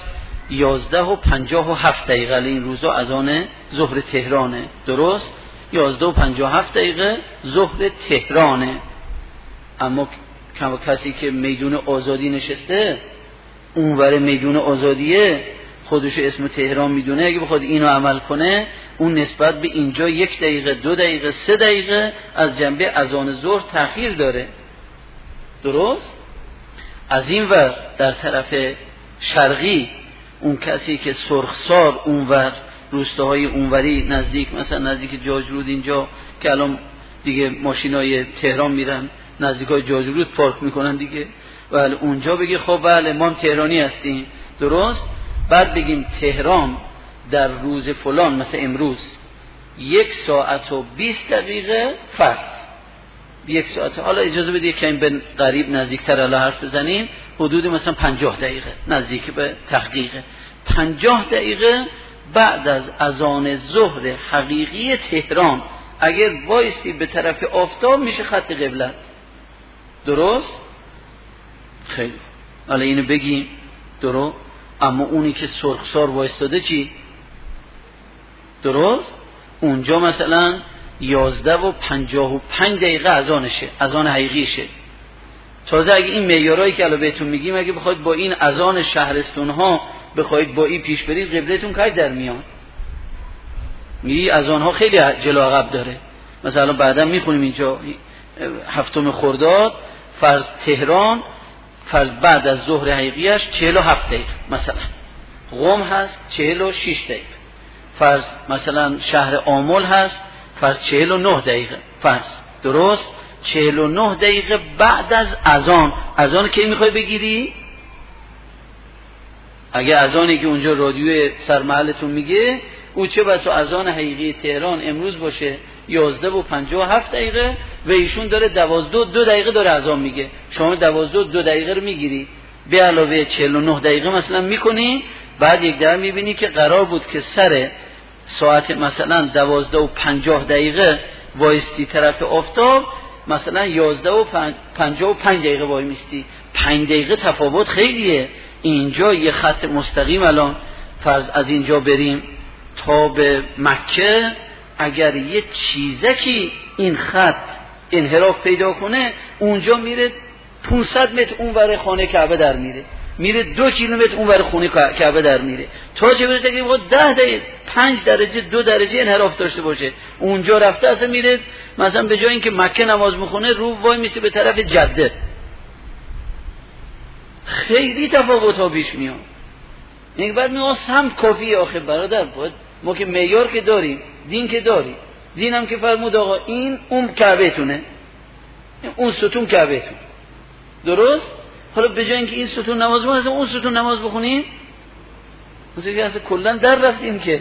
11:57 این روزا اذان ظهر تهرانه، درست؟ 11:57 ظهر تهرانه. اما کسی که میدون آزادی نشسته اونور میدون آزادیه، خودشو اسم تهران میدونه، اگه بخواد اینو عمل کنه اون نسبت به اینجا 1 دقیقه 2 دقیقه 3 دقیقه از جنبه اذان ظهر تأخیر داره، درست؟ از این ور در طرف شرقی اون کسی که سرخسار اونور روستاهای اونوری نزدیک مثلا نزدیک جاجرود اینجا که الان دیگه ماشینای تهران میرن نزدیکای جاجرود پارک میکنن دیگه، ولی اونجا بگه خب بله ما تهرانی هستیم، درست؟ بعد بگیم تهران در روز فلان مثلا امروز 1 ساعت و 20 دقیقه فرض 1 ساعت. حالا اجازه بدید که این به قریب نزدیکتر الان حرف بزنیم، حدود مثلا 50 دقیقه نزدیک به تحقیق 50 دقیقه بعد از اذان ظهر حقیقی تهران اگر وایستی به طرف آفتاب میشه خط قبلت، درست؟ خیلی حالا اینو بگیم درست. اما اونی که سرخسار وایستاده چی؟ درست؟ اونجا مثلا 11:55 اذانشه، اذان حقیقیشه. تازه اگه این معیارایی که الان بهتون میگیم اگه بخواید با این اذان شهرستان ها بخواید با این پیش برید قبلتون کی در میاد؟ میگی اذان ها خیلی جلو عقب داره. مثلا بعدا میخونیم اینجا 7 خرداد فرض تهران فرض بعد از ظهر حقیقیش 47 دقیقه مثلا، قم هست 46 دقیقه، فرض مثلا شهر آمل هست فرض 49 دقیقه فرض، درست؟ 49 دقیقه بعد از اذان که میخوای بگیری؟ اگه اذانی که اونجا رادیوی سرمحلتون میگه او چه بسا اذان حقیقی تهران امروز باشه 11:57 و ایشون داره 12:02 داره اذان میگه، شما 12:02 رو میگیری به علاوه 49 دقیقه مثلا میکنی، بعد یک دفعه میبینی که قرار بود که سر ساعت مثلا 12:50 وایستی طرف آفتاب، مثلا 11:55 وای میستی، 5 دقیقه تفاوت خیلیه. اینجا یه خط مستقیم الان فرض از اینجا بریم تا به مکه، اگر یه چیزکی این خط انحراف پیدا کنه اونجا میره 500 متر اونور خانه کعبه در میره 2 کیلومتر اونور خونه کعبه در میره، تا چه برسه که 10 دقیقه 5 درجه 2 درجه انحراف داشته باشه اونجا رفته اصلا میره مثلا به جای اینکه مکه نماز میخونه رو وای میشه به طرف جده. خیلی تفاوت ها پیش میاد. یک بعد میگه هم کافیه آخه برادر، باید ما که معیار که داریم، دین که داریم، دین هم که فرمود آقا این اون کعبه تونه، اون ستون کعبه تون، درست؟ حالا به جای اینکه این ستون نماز بخونیم اصلا اون ستون نماز بخونیم، مثلا که اصلا کلا در رفتیم که.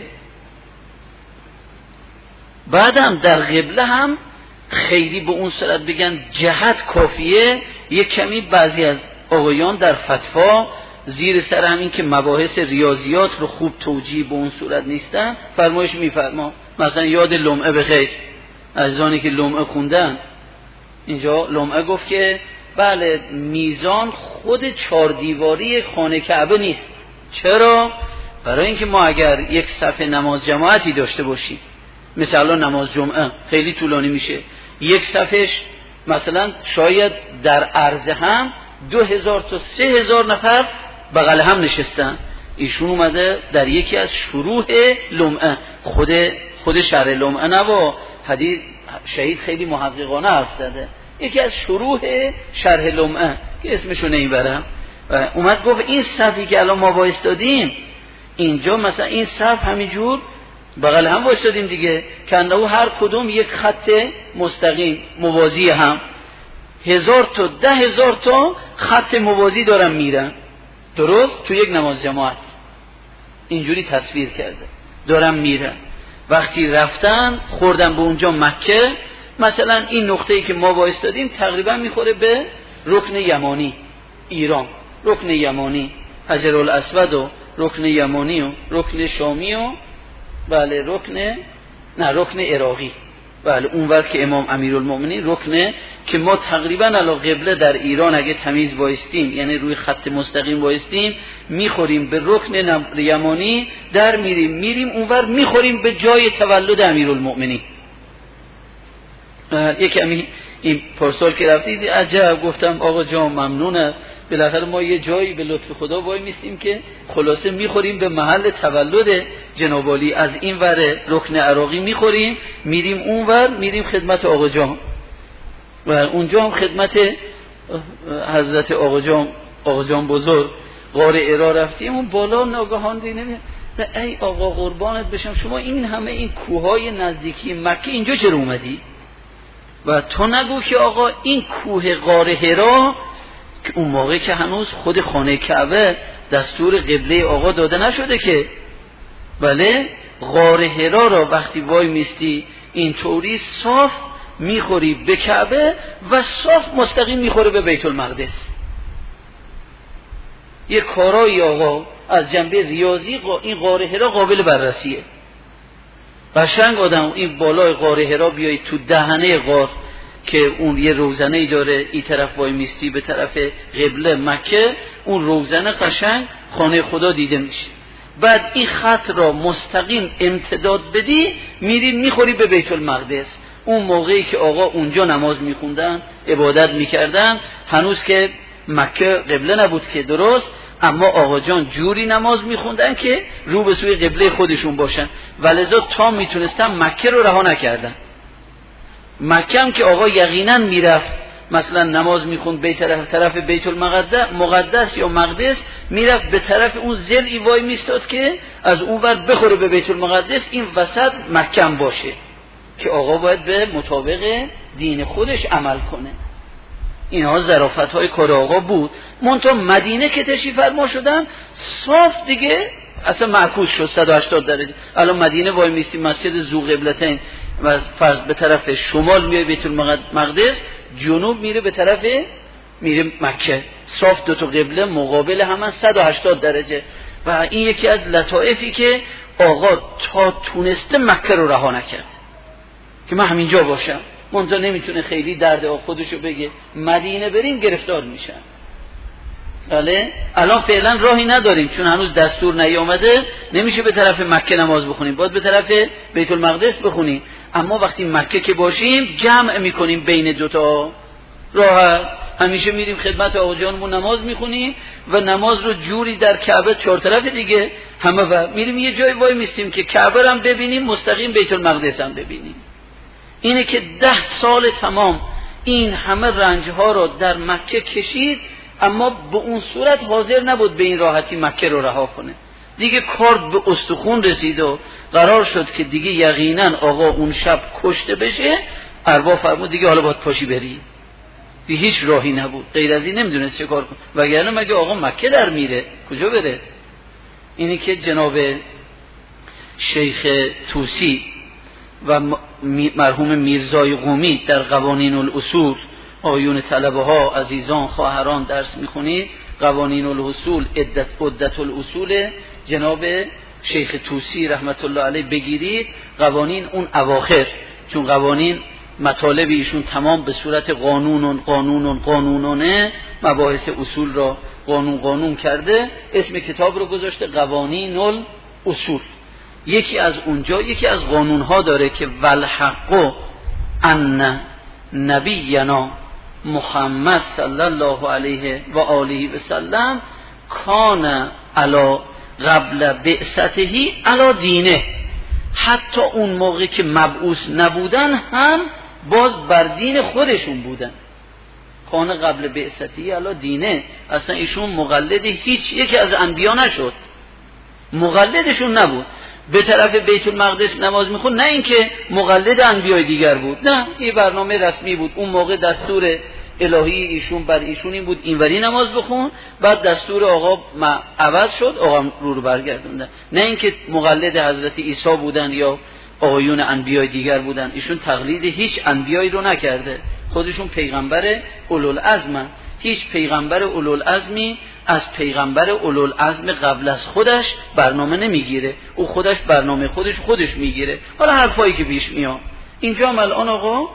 بعدم در قبله هم خیلی به اون صورت بگن جهت کافیه، یک کمی بعضی از آقایان در فتوا زیر سر همین که مباحث ریاضیات رو خوب توجیه به اون صورت نیستن فرمایش میفرما. مثلا یاد لمعه بخیر، عزیزانی که لمعه خوندن، اینجا لمعه گفت که بله میزان خود 4 دیواری خانه کعبه نیست. چرا؟ برای اینکه ما اگر یک صفحه نماز جماعتی داشته باشیم، مثلا نماز جمعه خیلی طولانی میشه، یک صفحش مثلا شاید در عرض هم 2000 تا 3000 نفر بغل هم نشستن. ایشون اومده در یکی از شروح لمعه، خود شرح لمعه نه با حدیث شهید خیلی محققانه حرف زده، یکی از شروح شرح لمعه که اسمشو نمیبرم، اومد گفت این صفی که الان ما وایستادیم اینجا، مثلا این صف همینجور بغل هم وایستادیم دیگه، کنده هر کدوم یک خط مستقیم موازی هم، 1000 تا 10,000 تا خط موازی دارن میرن، درست تو یک نماز جماعت اینجوری تصویر کرده دارن میرن. وقتی رفتن خوردن به اونجا مکه، مثلا این نقطه‌ای که ما وایستادیم تقریبا میخوره به رکن یمانی ایران، رکن یمانی حجرالاسود و رکن یمانی و رکن شامی و بله رکن عراقی، بله اونور که امام امیرالمومنین رکنه که ما تقریبا علی قبله در ایران اگه تمیز وایستیم، یعنی روی خط مستقیم وایستیم، میخوریم به رکن یمانی، در میریم اونور میخوریم به جای تولد امیرالمومنین. یکی این پارسال که رفتید عجب، گفتم آقا جان ممنونه، بالاخره ما یه جایی به لطف خدا وای میستیم که خلاصه میخوریم به محل تولد جناب عالی، از این ور رکن عراقی میخوریم میریم اون ور، میریم خدمت آقا جان و اونجا هم خدمت حضرت آقا جان بزرگ غار عرا رفتیم، اون بالا ناگهان دیدیم ای آقا قربانت بشم شما این همه این کوههای نزدیکی مکه اینجا چرا اومدی؟ و تو نگو که آقا این کوه غار حرا که اون موقع که هنوز خود خانه کعبه دستور قبله آقا داده نشده که، بله غار حرا را وقتی وای میستی اینطوری صاف میخوری به کعبه و صاف مستقیم میخوره به بیت المقدس. یه کارایی آقا از جنبه ریاضی این غار حرا قابل بررسیه. قشنگ آدم این بالای غار حرا بیایی تو دهنه غار که اون یه روزنه‌ای داره، این طرف وای میستی به طرف قبله مکه، اون روزنه قشنگ خانه خدا دیده میشه. بعد این خط را مستقیم امتداد بدی میری میخوری به بیت المقدس. اون موقعی که آقا اونجا نماز میخوندن عبادت میکردن، هنوز که مکه قبله نبود که درست، اما آقا جان جوری نماز میخوندن که رو به سوی قبله خودشون باشن، ولذا تا میتونستن مکه رو رها نکردن. مکه هم که آقا یقینا میرفت مثلا نماز میخوند به طرف بیت المقدس یا مقدس، میرفت به طرف اون ضلعی وای میستاد که از اون ور بخوره به بیت المقدس، این وسط مکه هم باشه که آقا باید به مطابق دین خودش عمل کنه. اینها ظرافت‌های کار آقا بود. منتها مدینه که تشریف فرما شدن صاف دیگه اصلا معکوس شد 180 درجه. الان مدینه وای میسی مسجد ذو قبلتین و فرض به طرف شمال میره بیت المقدس، جنوب میره به طرف میره مکه، صاف دو تا قبله مقابل هم 180 درجه. و این یکی از لطائفی که آقا تا تونسته مکه رو رها نکرد که من همینجا باشم. منتها نمیتونه خیلی درد خودشو بگه، مدینه بریم گرفتار میشن. بله الان فعلا راهی نداریم چون هنوز دستور نیامده، نمیشه به طرف مکه نماز بخونیم، باید به طرف بیت المقدس بخونیم. اما وقتی مکه که باشیم جمع میکنیم بین دوتا، راحت همیشه میریم خدمت آقا جانمون نماز میخونیم و نماز رو جوری در کعبه 4 طرف دیگه همه و میریم یه جای وای میستیم که کعبه هم ببینیم، مستقیم بیت المقدس هم ببینیم. اینه که 10 سال تمام این همه رنجها رو در مکه کشید، اما به اون صورت حاضر نبود به این راحتی مکه رو رها کنه. دیگه کار به استخون رسید و قرار شد که دیگه یقینا آقا اون شب کشته بشه. ارباب فرمود دیگه حالا باید پاشی بری، دیگه هیچ راهی نبود، غیر از این نمیدونست چه کار کنه، وگرنه مگه آقا مکه در میره کجا بره؟ اینی که جناب شیخ طوسی و مرحوم میرزای قومی در قوانین الاصول آیون طلبه ها عزیزان خواهران درس میخونید، قوانین الاصول عدت الاصول جناب شیخ طوسی رحمت الله علیه بگیرید. قوانین اون اواخر، چون قوانین مطالب ایشون تمام به صورت قانونونه مباحث اصول را قانون کرده، اسم کتاب رو گذاشته قوانین الاصول. یکی از اونجا یکی از قانونها داره که والحق ان نبینا محمد صلی الله علیه و آله و سلم کان علی قبل بعثته علی دینه، حتی اون موقع که مبعوث نبودن هم باز بر دین خودشون بودن. کان قبل بعثته علی دینه، اصلا ایشون مقلد هیچ یکی از انبیا نشد، مقلدشون نبود. به طرف بیت المقدس نماز میخوند، نه اینکه مقلد انبیای دیگر بود، نه، این برنامه رسمی بود. اون موقع دستور الهی ایشون بر ایشون این بود اینوری نماز بخون، بعد دستور آقا عوض شد، آقا رو برگردوندن. نه اینکه مقلد حضرت عیسی بودن یا آقایون انبیای دیگر بودن. ایشون تقلید هیچ انبیایی رو نکرده، خودشون پیغمبر اولوالعزم. هیچ پیغمبر اولوالعزمی از پیغمبر اولوالعزم قبل از خودش برنامه نمیگیره، او خودش برنامه خودش میگیره. حالا حرفایی که پیش میاد اینجا هم الان آقا،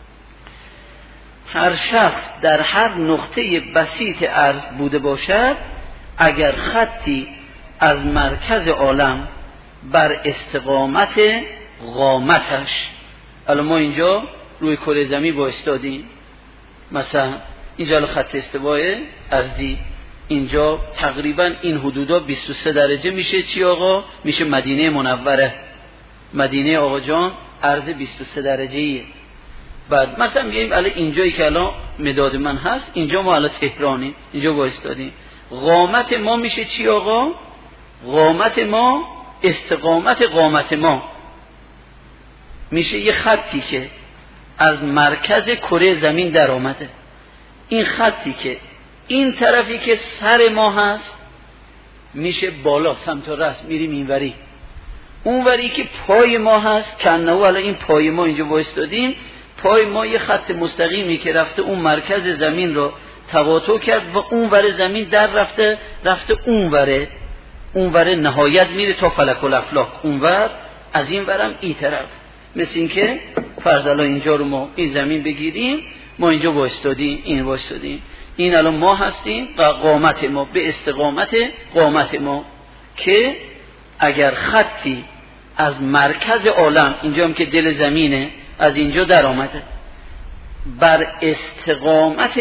هر شخص در هر نقطه بسیط ارض بوده باشد، اگر خطی از مرکز عالم بر استقامت قامتش، الان ما اینجا روی کره زمین بایستادیم، مثلا اینجا خط استوای ارضی، اینجا تقریبا این حدودا 23 درجه میشه چی آقا؟ میشه مدینه منوره. مدینه آقا جان عرض 23 درجه ایه. بعد مثلا میگیم الان اینجایی که الان مداد من هست، اینجا ما الان تهرانی، اینجا وایستادیم. قامت ما میشه چی آقا؟ قامت ما، استقامت قامت ما میشه یه خطی که از مرکز کره زمین در آمده. این خطی که این طرفی که سر ما هست میشه بالا سمت راست، میریم اینوری. اونوری که پای ما هست کنه، الان این پای ما اینجا وایستادیم، پای ما یه خط مستقیمی که رفته اون مرکز زمین رو تقاطع کرد و اونور زمین در رفته اونور نهایت میره تا فلک الافلاک، اونور از این ورم این طرف. مثل این که فرض الان اینجا رو ما این زمین بگیریم، ما اینجا وایستادیم، این وایستادیم، این الان ما هستیم و قامت ما به استقامت قامت ما، که اگر خطی از مرکز عالم، اینجا هم که دل زمینه، از اینجا در آمده بر استقامت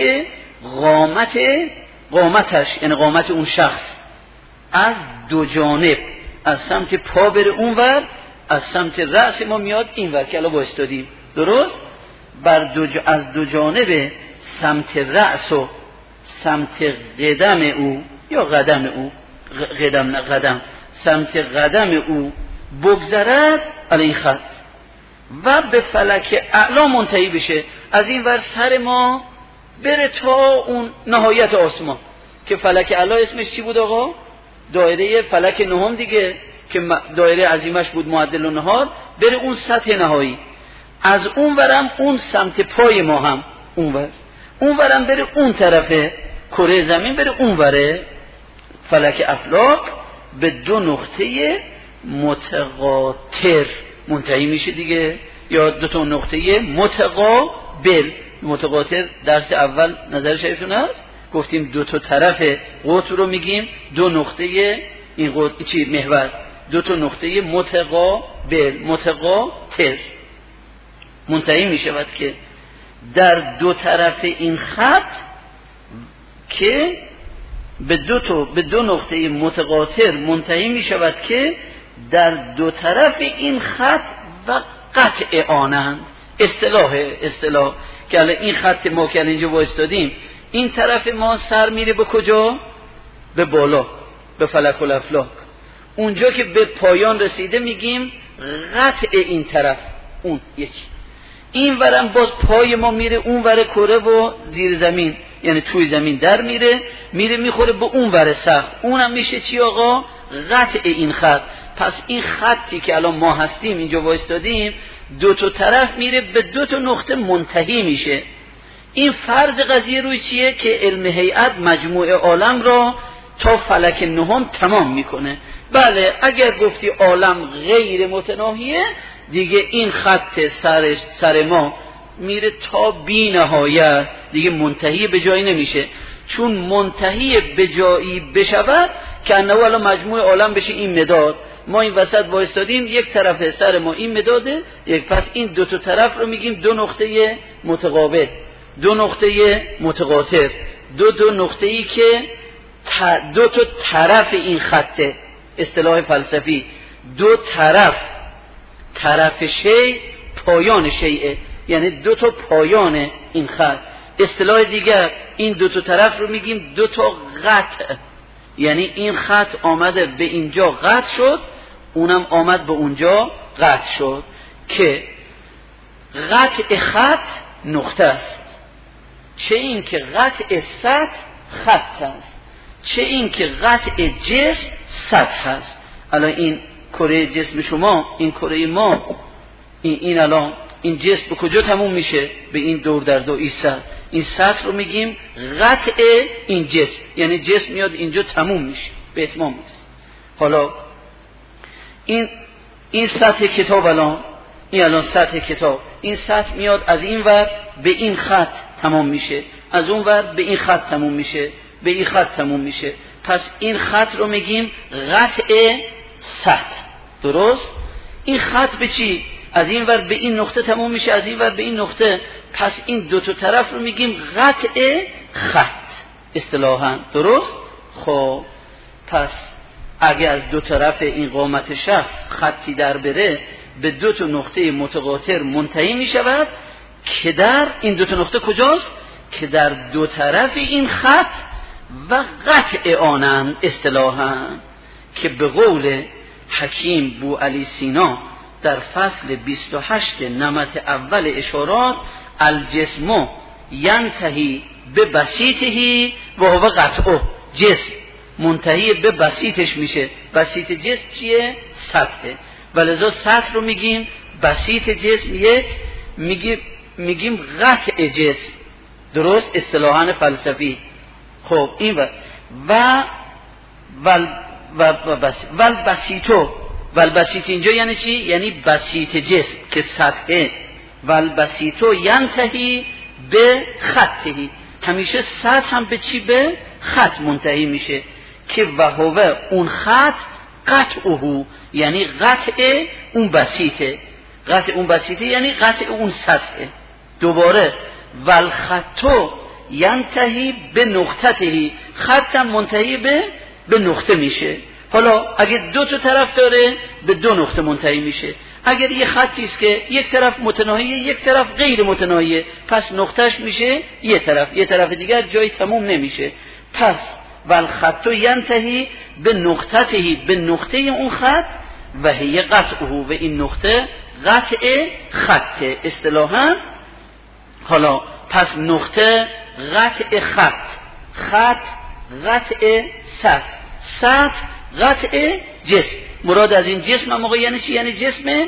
قامتش، یعنی قامت اون شخص، از دو جانب، از سمت پا بره اونور، از سمت رأس ما میاد اینور که الان وایستادیم، درست؟ از دو جانب سمت رأس و سمت قدم او، یا قدم او، قدم سمت قدم او بگذرد علی این خط و به فلک اعلا منتهی بشه، از این ور سر ما بره تا اون نهایت آسمان که فلک اعلا اسمش چی بود آقا؟ دایره فلک نهم دیگه، که دایره عظیمش بود معدل النهار، بره اون سطح نهایی. از اون ورم اون سمت پای ما هم اون ورم بره اون طرف کره زمین، بره اون وره فلک افلاک به دو نقطه متقاطر منتهی میشه دیگه، یا دو تا نقطه متقاطر. درس اول نظر شریفتون هست، گفتیم دو تا طرف قطب رو میگیم دو نقطه این قطب چی محور، دو تا نقطه متقاطر منتهی میشود که در دو طرف این خط، که به دو نقطه متقاطر منتهی میشود که در دو طرف این خط و قطع آنند. اصطلاح که الان این خط ما که اینجا وایستادیم، این طرف ما سر میره به کجا؟ به بالا، به فلک الافلاک. اونجا که به پایان رسیده میگیم قطع این طرف، اون یکی. این ورم باز پای ما میره اون ور کره و زیر زمین، یعنی توی زمین در میره میخوره به اون ور سقف، اونم میشه چی آقا؟ قطع این خط. پس این خطی که الان ما هستیم اینجا وایستادیم، دو تا طرف میره به دو تا نقطه منتهی میشه، این فرض قضیه روی چیه؟ که علم هیئت مجموع عالم را تا فلک نهم تمام میکنه. بله اگر گفتی عالم غیر متناهیه، دیگه این خط سر ما میره تا بی نهایت، دیگه منتهی به جایی نمیشه. چون منتهی به جایی بشود که انه الان مجموع عالم بشه این مداد، ما این وسط وایستادیم، یک طرف سر ما این مداده، یک پس این دو تا طرف رو میگیم دو نقطه متقابل، دو نقطه متقاطر، دو نقطه‌ای که دو تا طرف این خطه. اصطلاح فلسفی دو طرف شیء پایان شیء، یعنی دو تا پایان این خط. اصطلاح دیگر این دو تا طرف رو میگیم دو تا قطع، یعنی این خط آمده به اینجا قطع شد، اونم آمد به اونجا قطع شد، که قطع خط نقطه است، چه این که قطع سطح خط است، چه این که قطع جسم سطح است. الان این کره جسم شما، این کره ما، این الان این جسم به کجا تموم میشه؟ به این دور در دو این سطح رو میگیم قطع این جسم، یعنی جسم میاد اینجا تموم میشه، به اتمام میشه. حالا این سطح کتاب، الان سطح کتاب، این سطح میاد از این ور به این خط تمام میشه، از اون ور به این خط تموم میشه، به این خط تموم میشه. پس این خط رو میگیم قطع سطح. درست؟ این خط به چی؟ از این ور به این نقطه تموم میشه، از این ور به این نقطه. پس این دو تا طرف رو میگیم قطع خط اصطلاحاً. درست؟ خب پس اگه از دو طرف این قامت شخص خطی در بره، به دو تا نقطه متقاطر منتهی میشود که در این دو تا نقطه کجاست؟ که در دو طرف این خط و قطع آنند اصطلاحاً، که به قول حکیم بوعلی سینا در فصل 28 نمط اول اشارات، الجسم ینتهی به بسیطه و هو قطعه، جسم منتهی به بسیطش میشه. بسیط جسم چیه؟ سطحه، ولذا سطح رو میگیم بسیط جسم، یک میگیم قطع جسم. درست؟ اصطلاحاً فلسفی. خب این والبسیط اینجا یعنی چی؟ یعنی بسیط جسم که سطحه. والبسیط ینتهی به خطهی، همیشه سطح هم به چی؟ به خط منتهی میشه، که وهو اون خط قطعه، یعنی قطع اون بسیطه. قطع اون بسیطه یعنی قطع اون سطحه. دوباره والخطو ینتهی به نقطه‌ای، خط هم منتهی به نقطه میشه. حالا اگه دو تا طرف داره، به دو نقطه منتهی میشه. اگر یه خطی است که یک طرف متناهیه، یک طرف غیر متناهیه، پس نقطهش میشه یه طرف دیگر جای تموم نمیشه. پس والخطو ینتهی به نقطه‌ای، به نقطه اون خط، و هی قطعه، و این نقطه قطع خط اصطلاحاً. حالا پس نقطه قطع خط قطع سطح قطع جسم. مراد از این جسم هم یعنی چی؟ یعنی جسم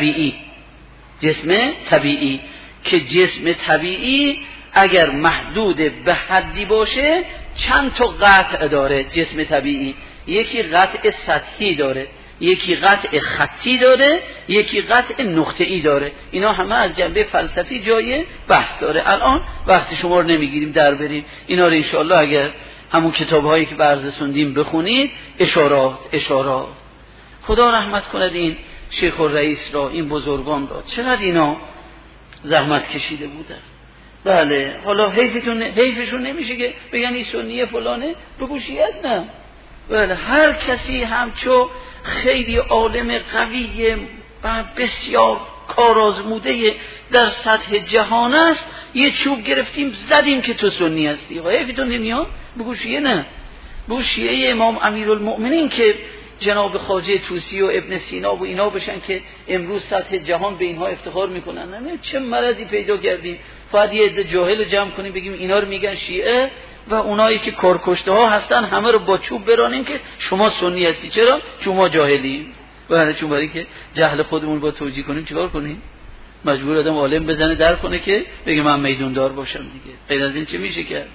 طبیعی، که جسم طبیعی اگر محدود به حدی باشه چند تا قطع داره. جسم طبیعی یکی قطع سطحی داره، یکی قطع خطی داره، یکی قطع نقطه‌ای داره. اینا همه از جنبه فلسفی جای بحث داره. الان وقت شما رو نمیگیریم در بریم اینا رو، انشاءالله اگر همون کتاب‌هایی که بررسوندیم بخونید، اشارات. خدا رحمت کند این شیخ الرئیس را، این بزرگان را، چقدر اینا زحمت کشیده بودن. بله حالا حیفشون نمیشه که بگن این سنیه فلانه، بگو شیعه است. نه، بله هر کسی همچو خیلی عالم قوی و بسیار کارآزموده در سطح جهان است، یه چوب گرفتیم زدیم که تو سنی هستی. حیفتون نمیاد بگو شیعه. نه، بگو شیعه امام امیرالمؤمنین که جناب خواجه طوسی و ابن سینا و اینا بشن که امروز سطح جهان به اینها افتخار میکنن. نه، چه مرضی پیدا کردیم؟ فقط یه عده جاهل جمع کنیم بگیم اینا رو میگن شیعه، و اونایی که کارکشته ها هستن همه رو با چوب برانیم که شما سنی هستی. چرا؟ چون ما جاهلیم. چون برای که جهل خودمون با توجیه کنیم چیکار کنیم؟ مجبور آدم عالم بزنه در کنه که بگه من میدون دار باشم دیگه. غیر از این چه میشه کرد؟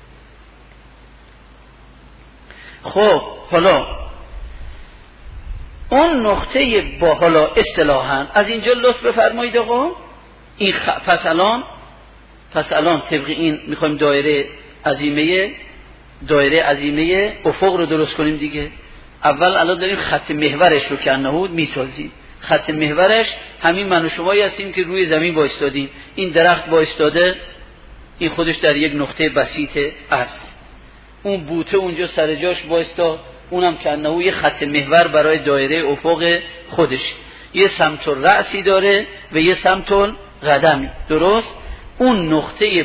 خب حالا اون نقطه با حالا اصطلاحاً از اینجا لطف بفرمایید آقا این پس الان طبق این میخوایم دایره عظیمه افق رو درست کنیم دیگه. اول الان داریم خط محورش رو که انهود میسازیم. خط محورش همین من و شمایی هستیم که روی زمین وایستادیم. این درخت وایستاده، این خودش در یک نقطه بسیط است. اون بوته اونجا سر جاش وایستا، اونم که انهو یه خط محور برای دایره افق خودش. یه سمت الرأسی داره و یه سمت القدمی. درست؟ اون نقطه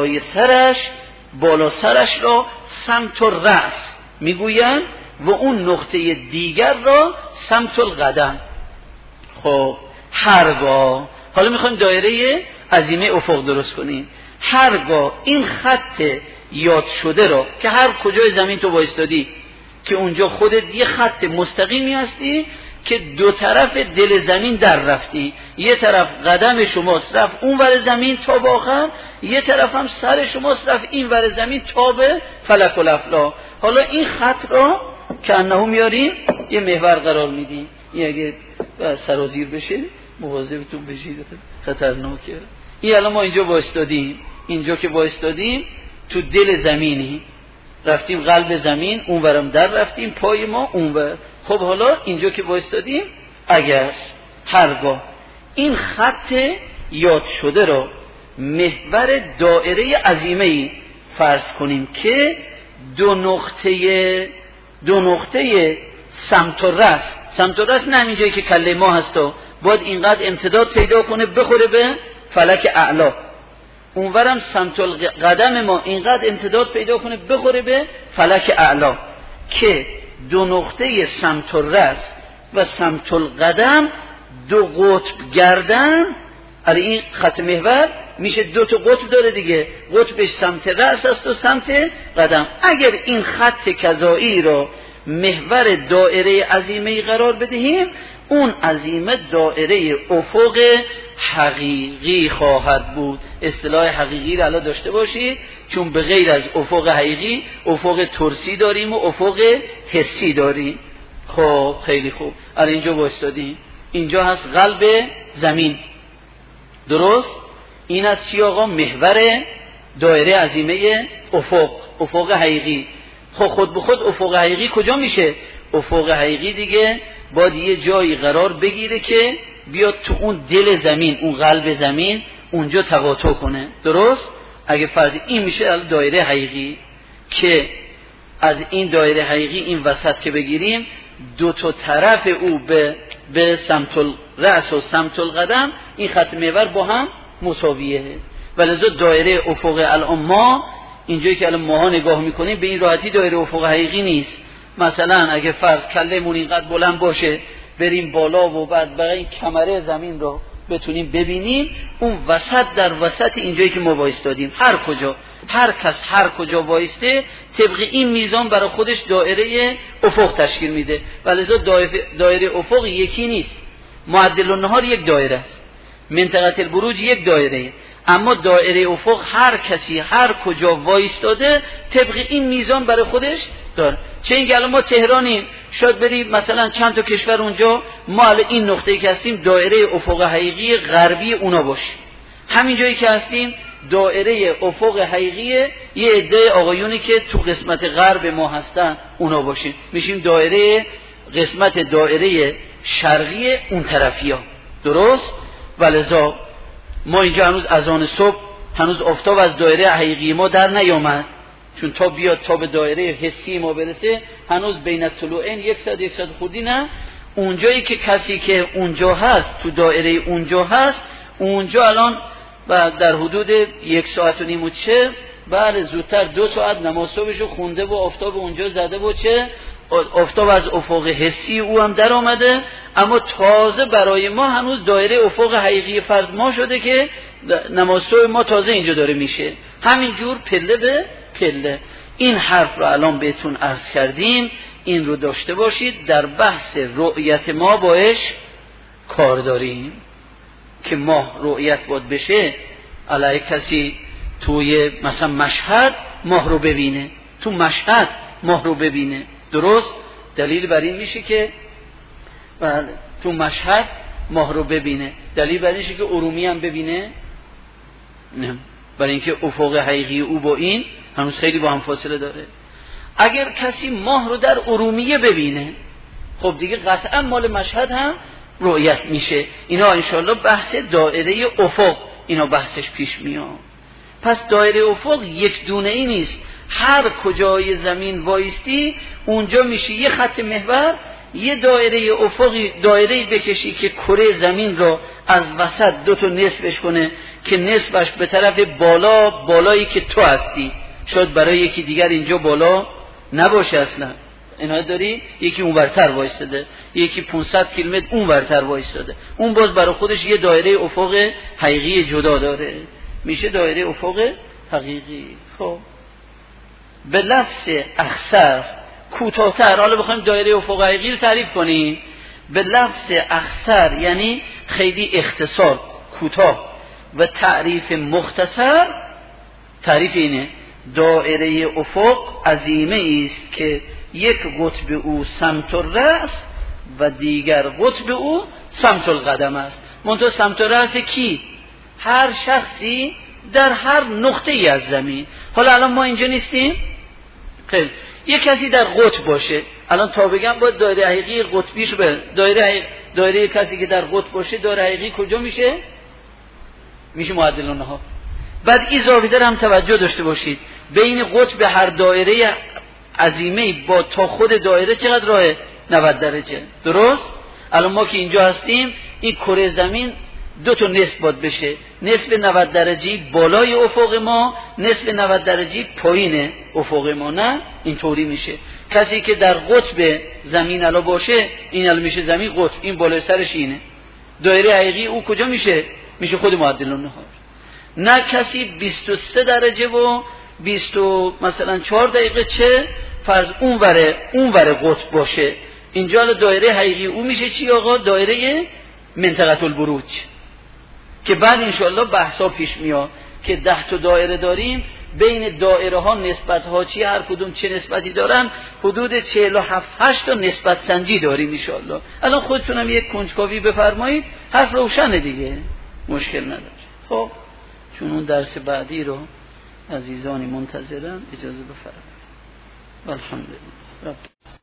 بالا سرش را سمت الرأس میگوین و اون نقطه دیگر را سمت القدم. خب هرگاه حالا میخوایم دایره عظیمه افق درست کنیم، هرگاه این خط یاد شده را که هر کجای زمین تو وایستادی که اونجا خودت یه خط مستقیمی هستی که دو طرف دل زمین در رفتی، یه طرف قدم شماست رفت اون ور زمین تا به آخر، یه طرف هم سر شماست رفت این ور زمین تا به فلک الافلاک. حالا این خط را که انهو میاریم یه محور قرار میدیم. این اگه سرازیر بشه مواظبتون بشید، خطرناکه. این الان ما اینجا وایستادیم، اینجا که وایستادیم تو دل زمینی، رفتیم قلب زمین، اونورم در رفتیم پای ما اونور. خب حالا اینجا که وایستادیم اگر هرگاه این خط یاد شده را محور دایره عظیمه‌ای فرض کنیم که دو نقطه سمت الراس نه همین جایی که کله ما هستا، باید اینقدر امتداد پیدا کنه بخوره به فلک اعلا. اونورم سمت القدم ما اینقدر امتداد پیدا کنه بخوره به فلک اعلا که دو نقطه سمت الراس و سمت القدم دو قطب گردن. این خط محور میشه دو تا قطب داره دیگه، قطبش سمت راس است و سمت قدم. اگر این خط کذایی را محور دایره عظیمه قرار بدهیم، اون عظیمه دایره افق حقیقی خواهد بود. اصطلاح حقیقی را الان داشته باشید، چون به غیر از افق حقیقی افق ترسی داریم و افق حسی داریم. خب خیلی خوب، الان اینجا وایستادیم، اینجا هست قلب زمین. درست؟ این از چی آقا؟ محور دایره عظیمه افق حقیقی. خب خود به خود افق حقیقی کجا میشه؟ افق حقیقی دیگه باید یه جایی قرار بگیره که بیاد تو اون دل زمین، اون قلب زمین اونجا تقاطع کنه. درست؟ اگه فرضی این میشه دایره حقیقی که از این دایره حقیقی این وسط که بگیریم دو تا طرف او به سمت الراس و سمت القدم این خط محور با هم مساویه. ولذا دایره افق الان ما اینجایی که الان ماها نگاه میکنیم به این راحتی دایره افق حقیقی نیست. مثلا اگه فرض کلمون اینقدر بلند باشه بریم بالا و بعد برای این کمره زمین رو بتونیم ببینیم، اون وسط در وسط اینجایی که ما وایستادیم، هر کس هر کجا وایسته طبق این میزان برای خودش دایره افق تشکیل میده. ولذا دایره افق یکی نیست. معدل النهار یک دایره است، منطقه البروج یک دایره، اما دایره افق هر کسی هر کجا وایستاده طبق این میزان برای خودش داره. چه اینکه الان ما تهرانیم، شاید بریم مثلا چند تا کشور اونجا، ما الان این نقطه‌ای که هستیم دایره افق حقیقی غربی اونا باشه، همین جایی که هستیم دایره افق حقیقی یه عده آقایونی که تو قسمت غرب ما هستن اونا باشیم، میشیم قسمت دایره شرقی اون طرفیا. درست؟ ولذا ما اینجا هنوز اذان صبح هنوز آفتاب از دایره حقیقی ما در نیامد، چون تا بیاد تا به دایره حسی ما برسه هنوز بین الطلوعین 100 خودی نه. اونجایی که کسی که اونجا هست تو دایره اونجا هست، اونجا الان در حدود 1 ساعت و نیم و چه، بعد زودتر 2 ساعت نماز صبحشو خونده و آفتاب اونجا زده و چه، آفتاب از افق حسی او هم در آمده، اما تازه برای ما هنوز دایره افق حقیقی فرض ما شده که نماز صبح ما تازه اینجا داره میشه. همینجور پله به پله. این حرف رو الان بهتون عرض کردیم، این رو داشته باشید، در بحث رؤیت ما باش کار داریم. که ماه رؤیت بود بشه، علی کسی توی مثلا مشهد ماه رو ببینه، تو مشهد ماه رو ببینه، درست؟ دلیل بر این میشه که بله تو مشهد ماه رو ببینه. دلیل بر این میشه که ارومیه هم ببینه؟ نه، برای اینکه افق حقیقی او با این هنوز خیلی با هم فاصله داره. اگر کسی ماه رو در ارومیه ببینه، خب دیگه قطعا مال مشهد هم رؤیت میشه. اینا انشالله بحث دایره افق اینا بحثش پیش میاد. پس دایره افق یک دونه ای نیست، هر کجای زمین وایستی اونجا میشه یه خط محور، یه دایره افقی دایره بکشی که کره زمین رو از وسط دو تا نصفش کنه که نصفش به طرف بالا، بالایی که تو هستی، شاید برای یکی دیگر اینجا بالا نباشه اصلا، اینا داری یکی اونورتر وایستاده، یکی 500 کیلومتر اونورتر وایستاده، اون باز برای خودش یه دایره افق حقیقی جدا داره، میشه دایره افق حقیقی. خب به لفظ اخسر کوتاه‌تر، حالا بخوایم دایره افق حقیقی رو تعریف کنیم، به لفظ اخسر یعنی خیلی اختصار کوتاه، و تعریف مختصر تعریف اینه دایره افق عظیمه است که یک قطب او سمت الرأس و دیگر قطب او سمت القدم است. منتها سمت الرأس کی؟ هر شخصی در هر نقطه ای از زمین. حالا الان ما اینجا نیستیم، خیلی یک کسی در قطب باشه، الان تا بگم باید دایره حقیقی قطبیش به دایره کسی که در قطب باشه دایره حقیقی کجا میشه؟ میشه معدل النهار. بعد این ضابطه هم توجه داشته باشید، بین قطب هر دایره عظیمه با تا خود دایره چقدر راهه؟ 90 درجه، درست؟ الان ما که اینجا هستیم، این کره زمین دو تا نصف باید بشه، نصف 90 درجه بالای افق ما، نصف 90 درجه پایین افق ما، نه اینطوری میشه. کسی که در قطب زمین الان باشه، این الان میشه زمین قطب، این بالای سرش اینه، دایره حقیقی او کجا میشه؟ میشه خود معدل النهار. نه کسی 23 درجه و 20 مثلا 4 دقیقه چه فرض اونور قطب باشه، اینجا دایره حقیقی او میشه چی آقا؟ دایره منطقه البروج، که بعد انشاءالله بحثا پیش میاد که 10 تا دایره داریم، بین دایره ها نسبت ها چی، هر کدوم چه نسبتی دارن، حدود 47-8 تا نسبت سنجی داریم انشاءالله. الان خودتونم یک کنجکاوی بفرمایید، حرف روشنه دیگه، مشکل نداره. خب چون اون درس بعدی رو عزیزانی منتظرن اجازه بفرمایید. الحمدلله.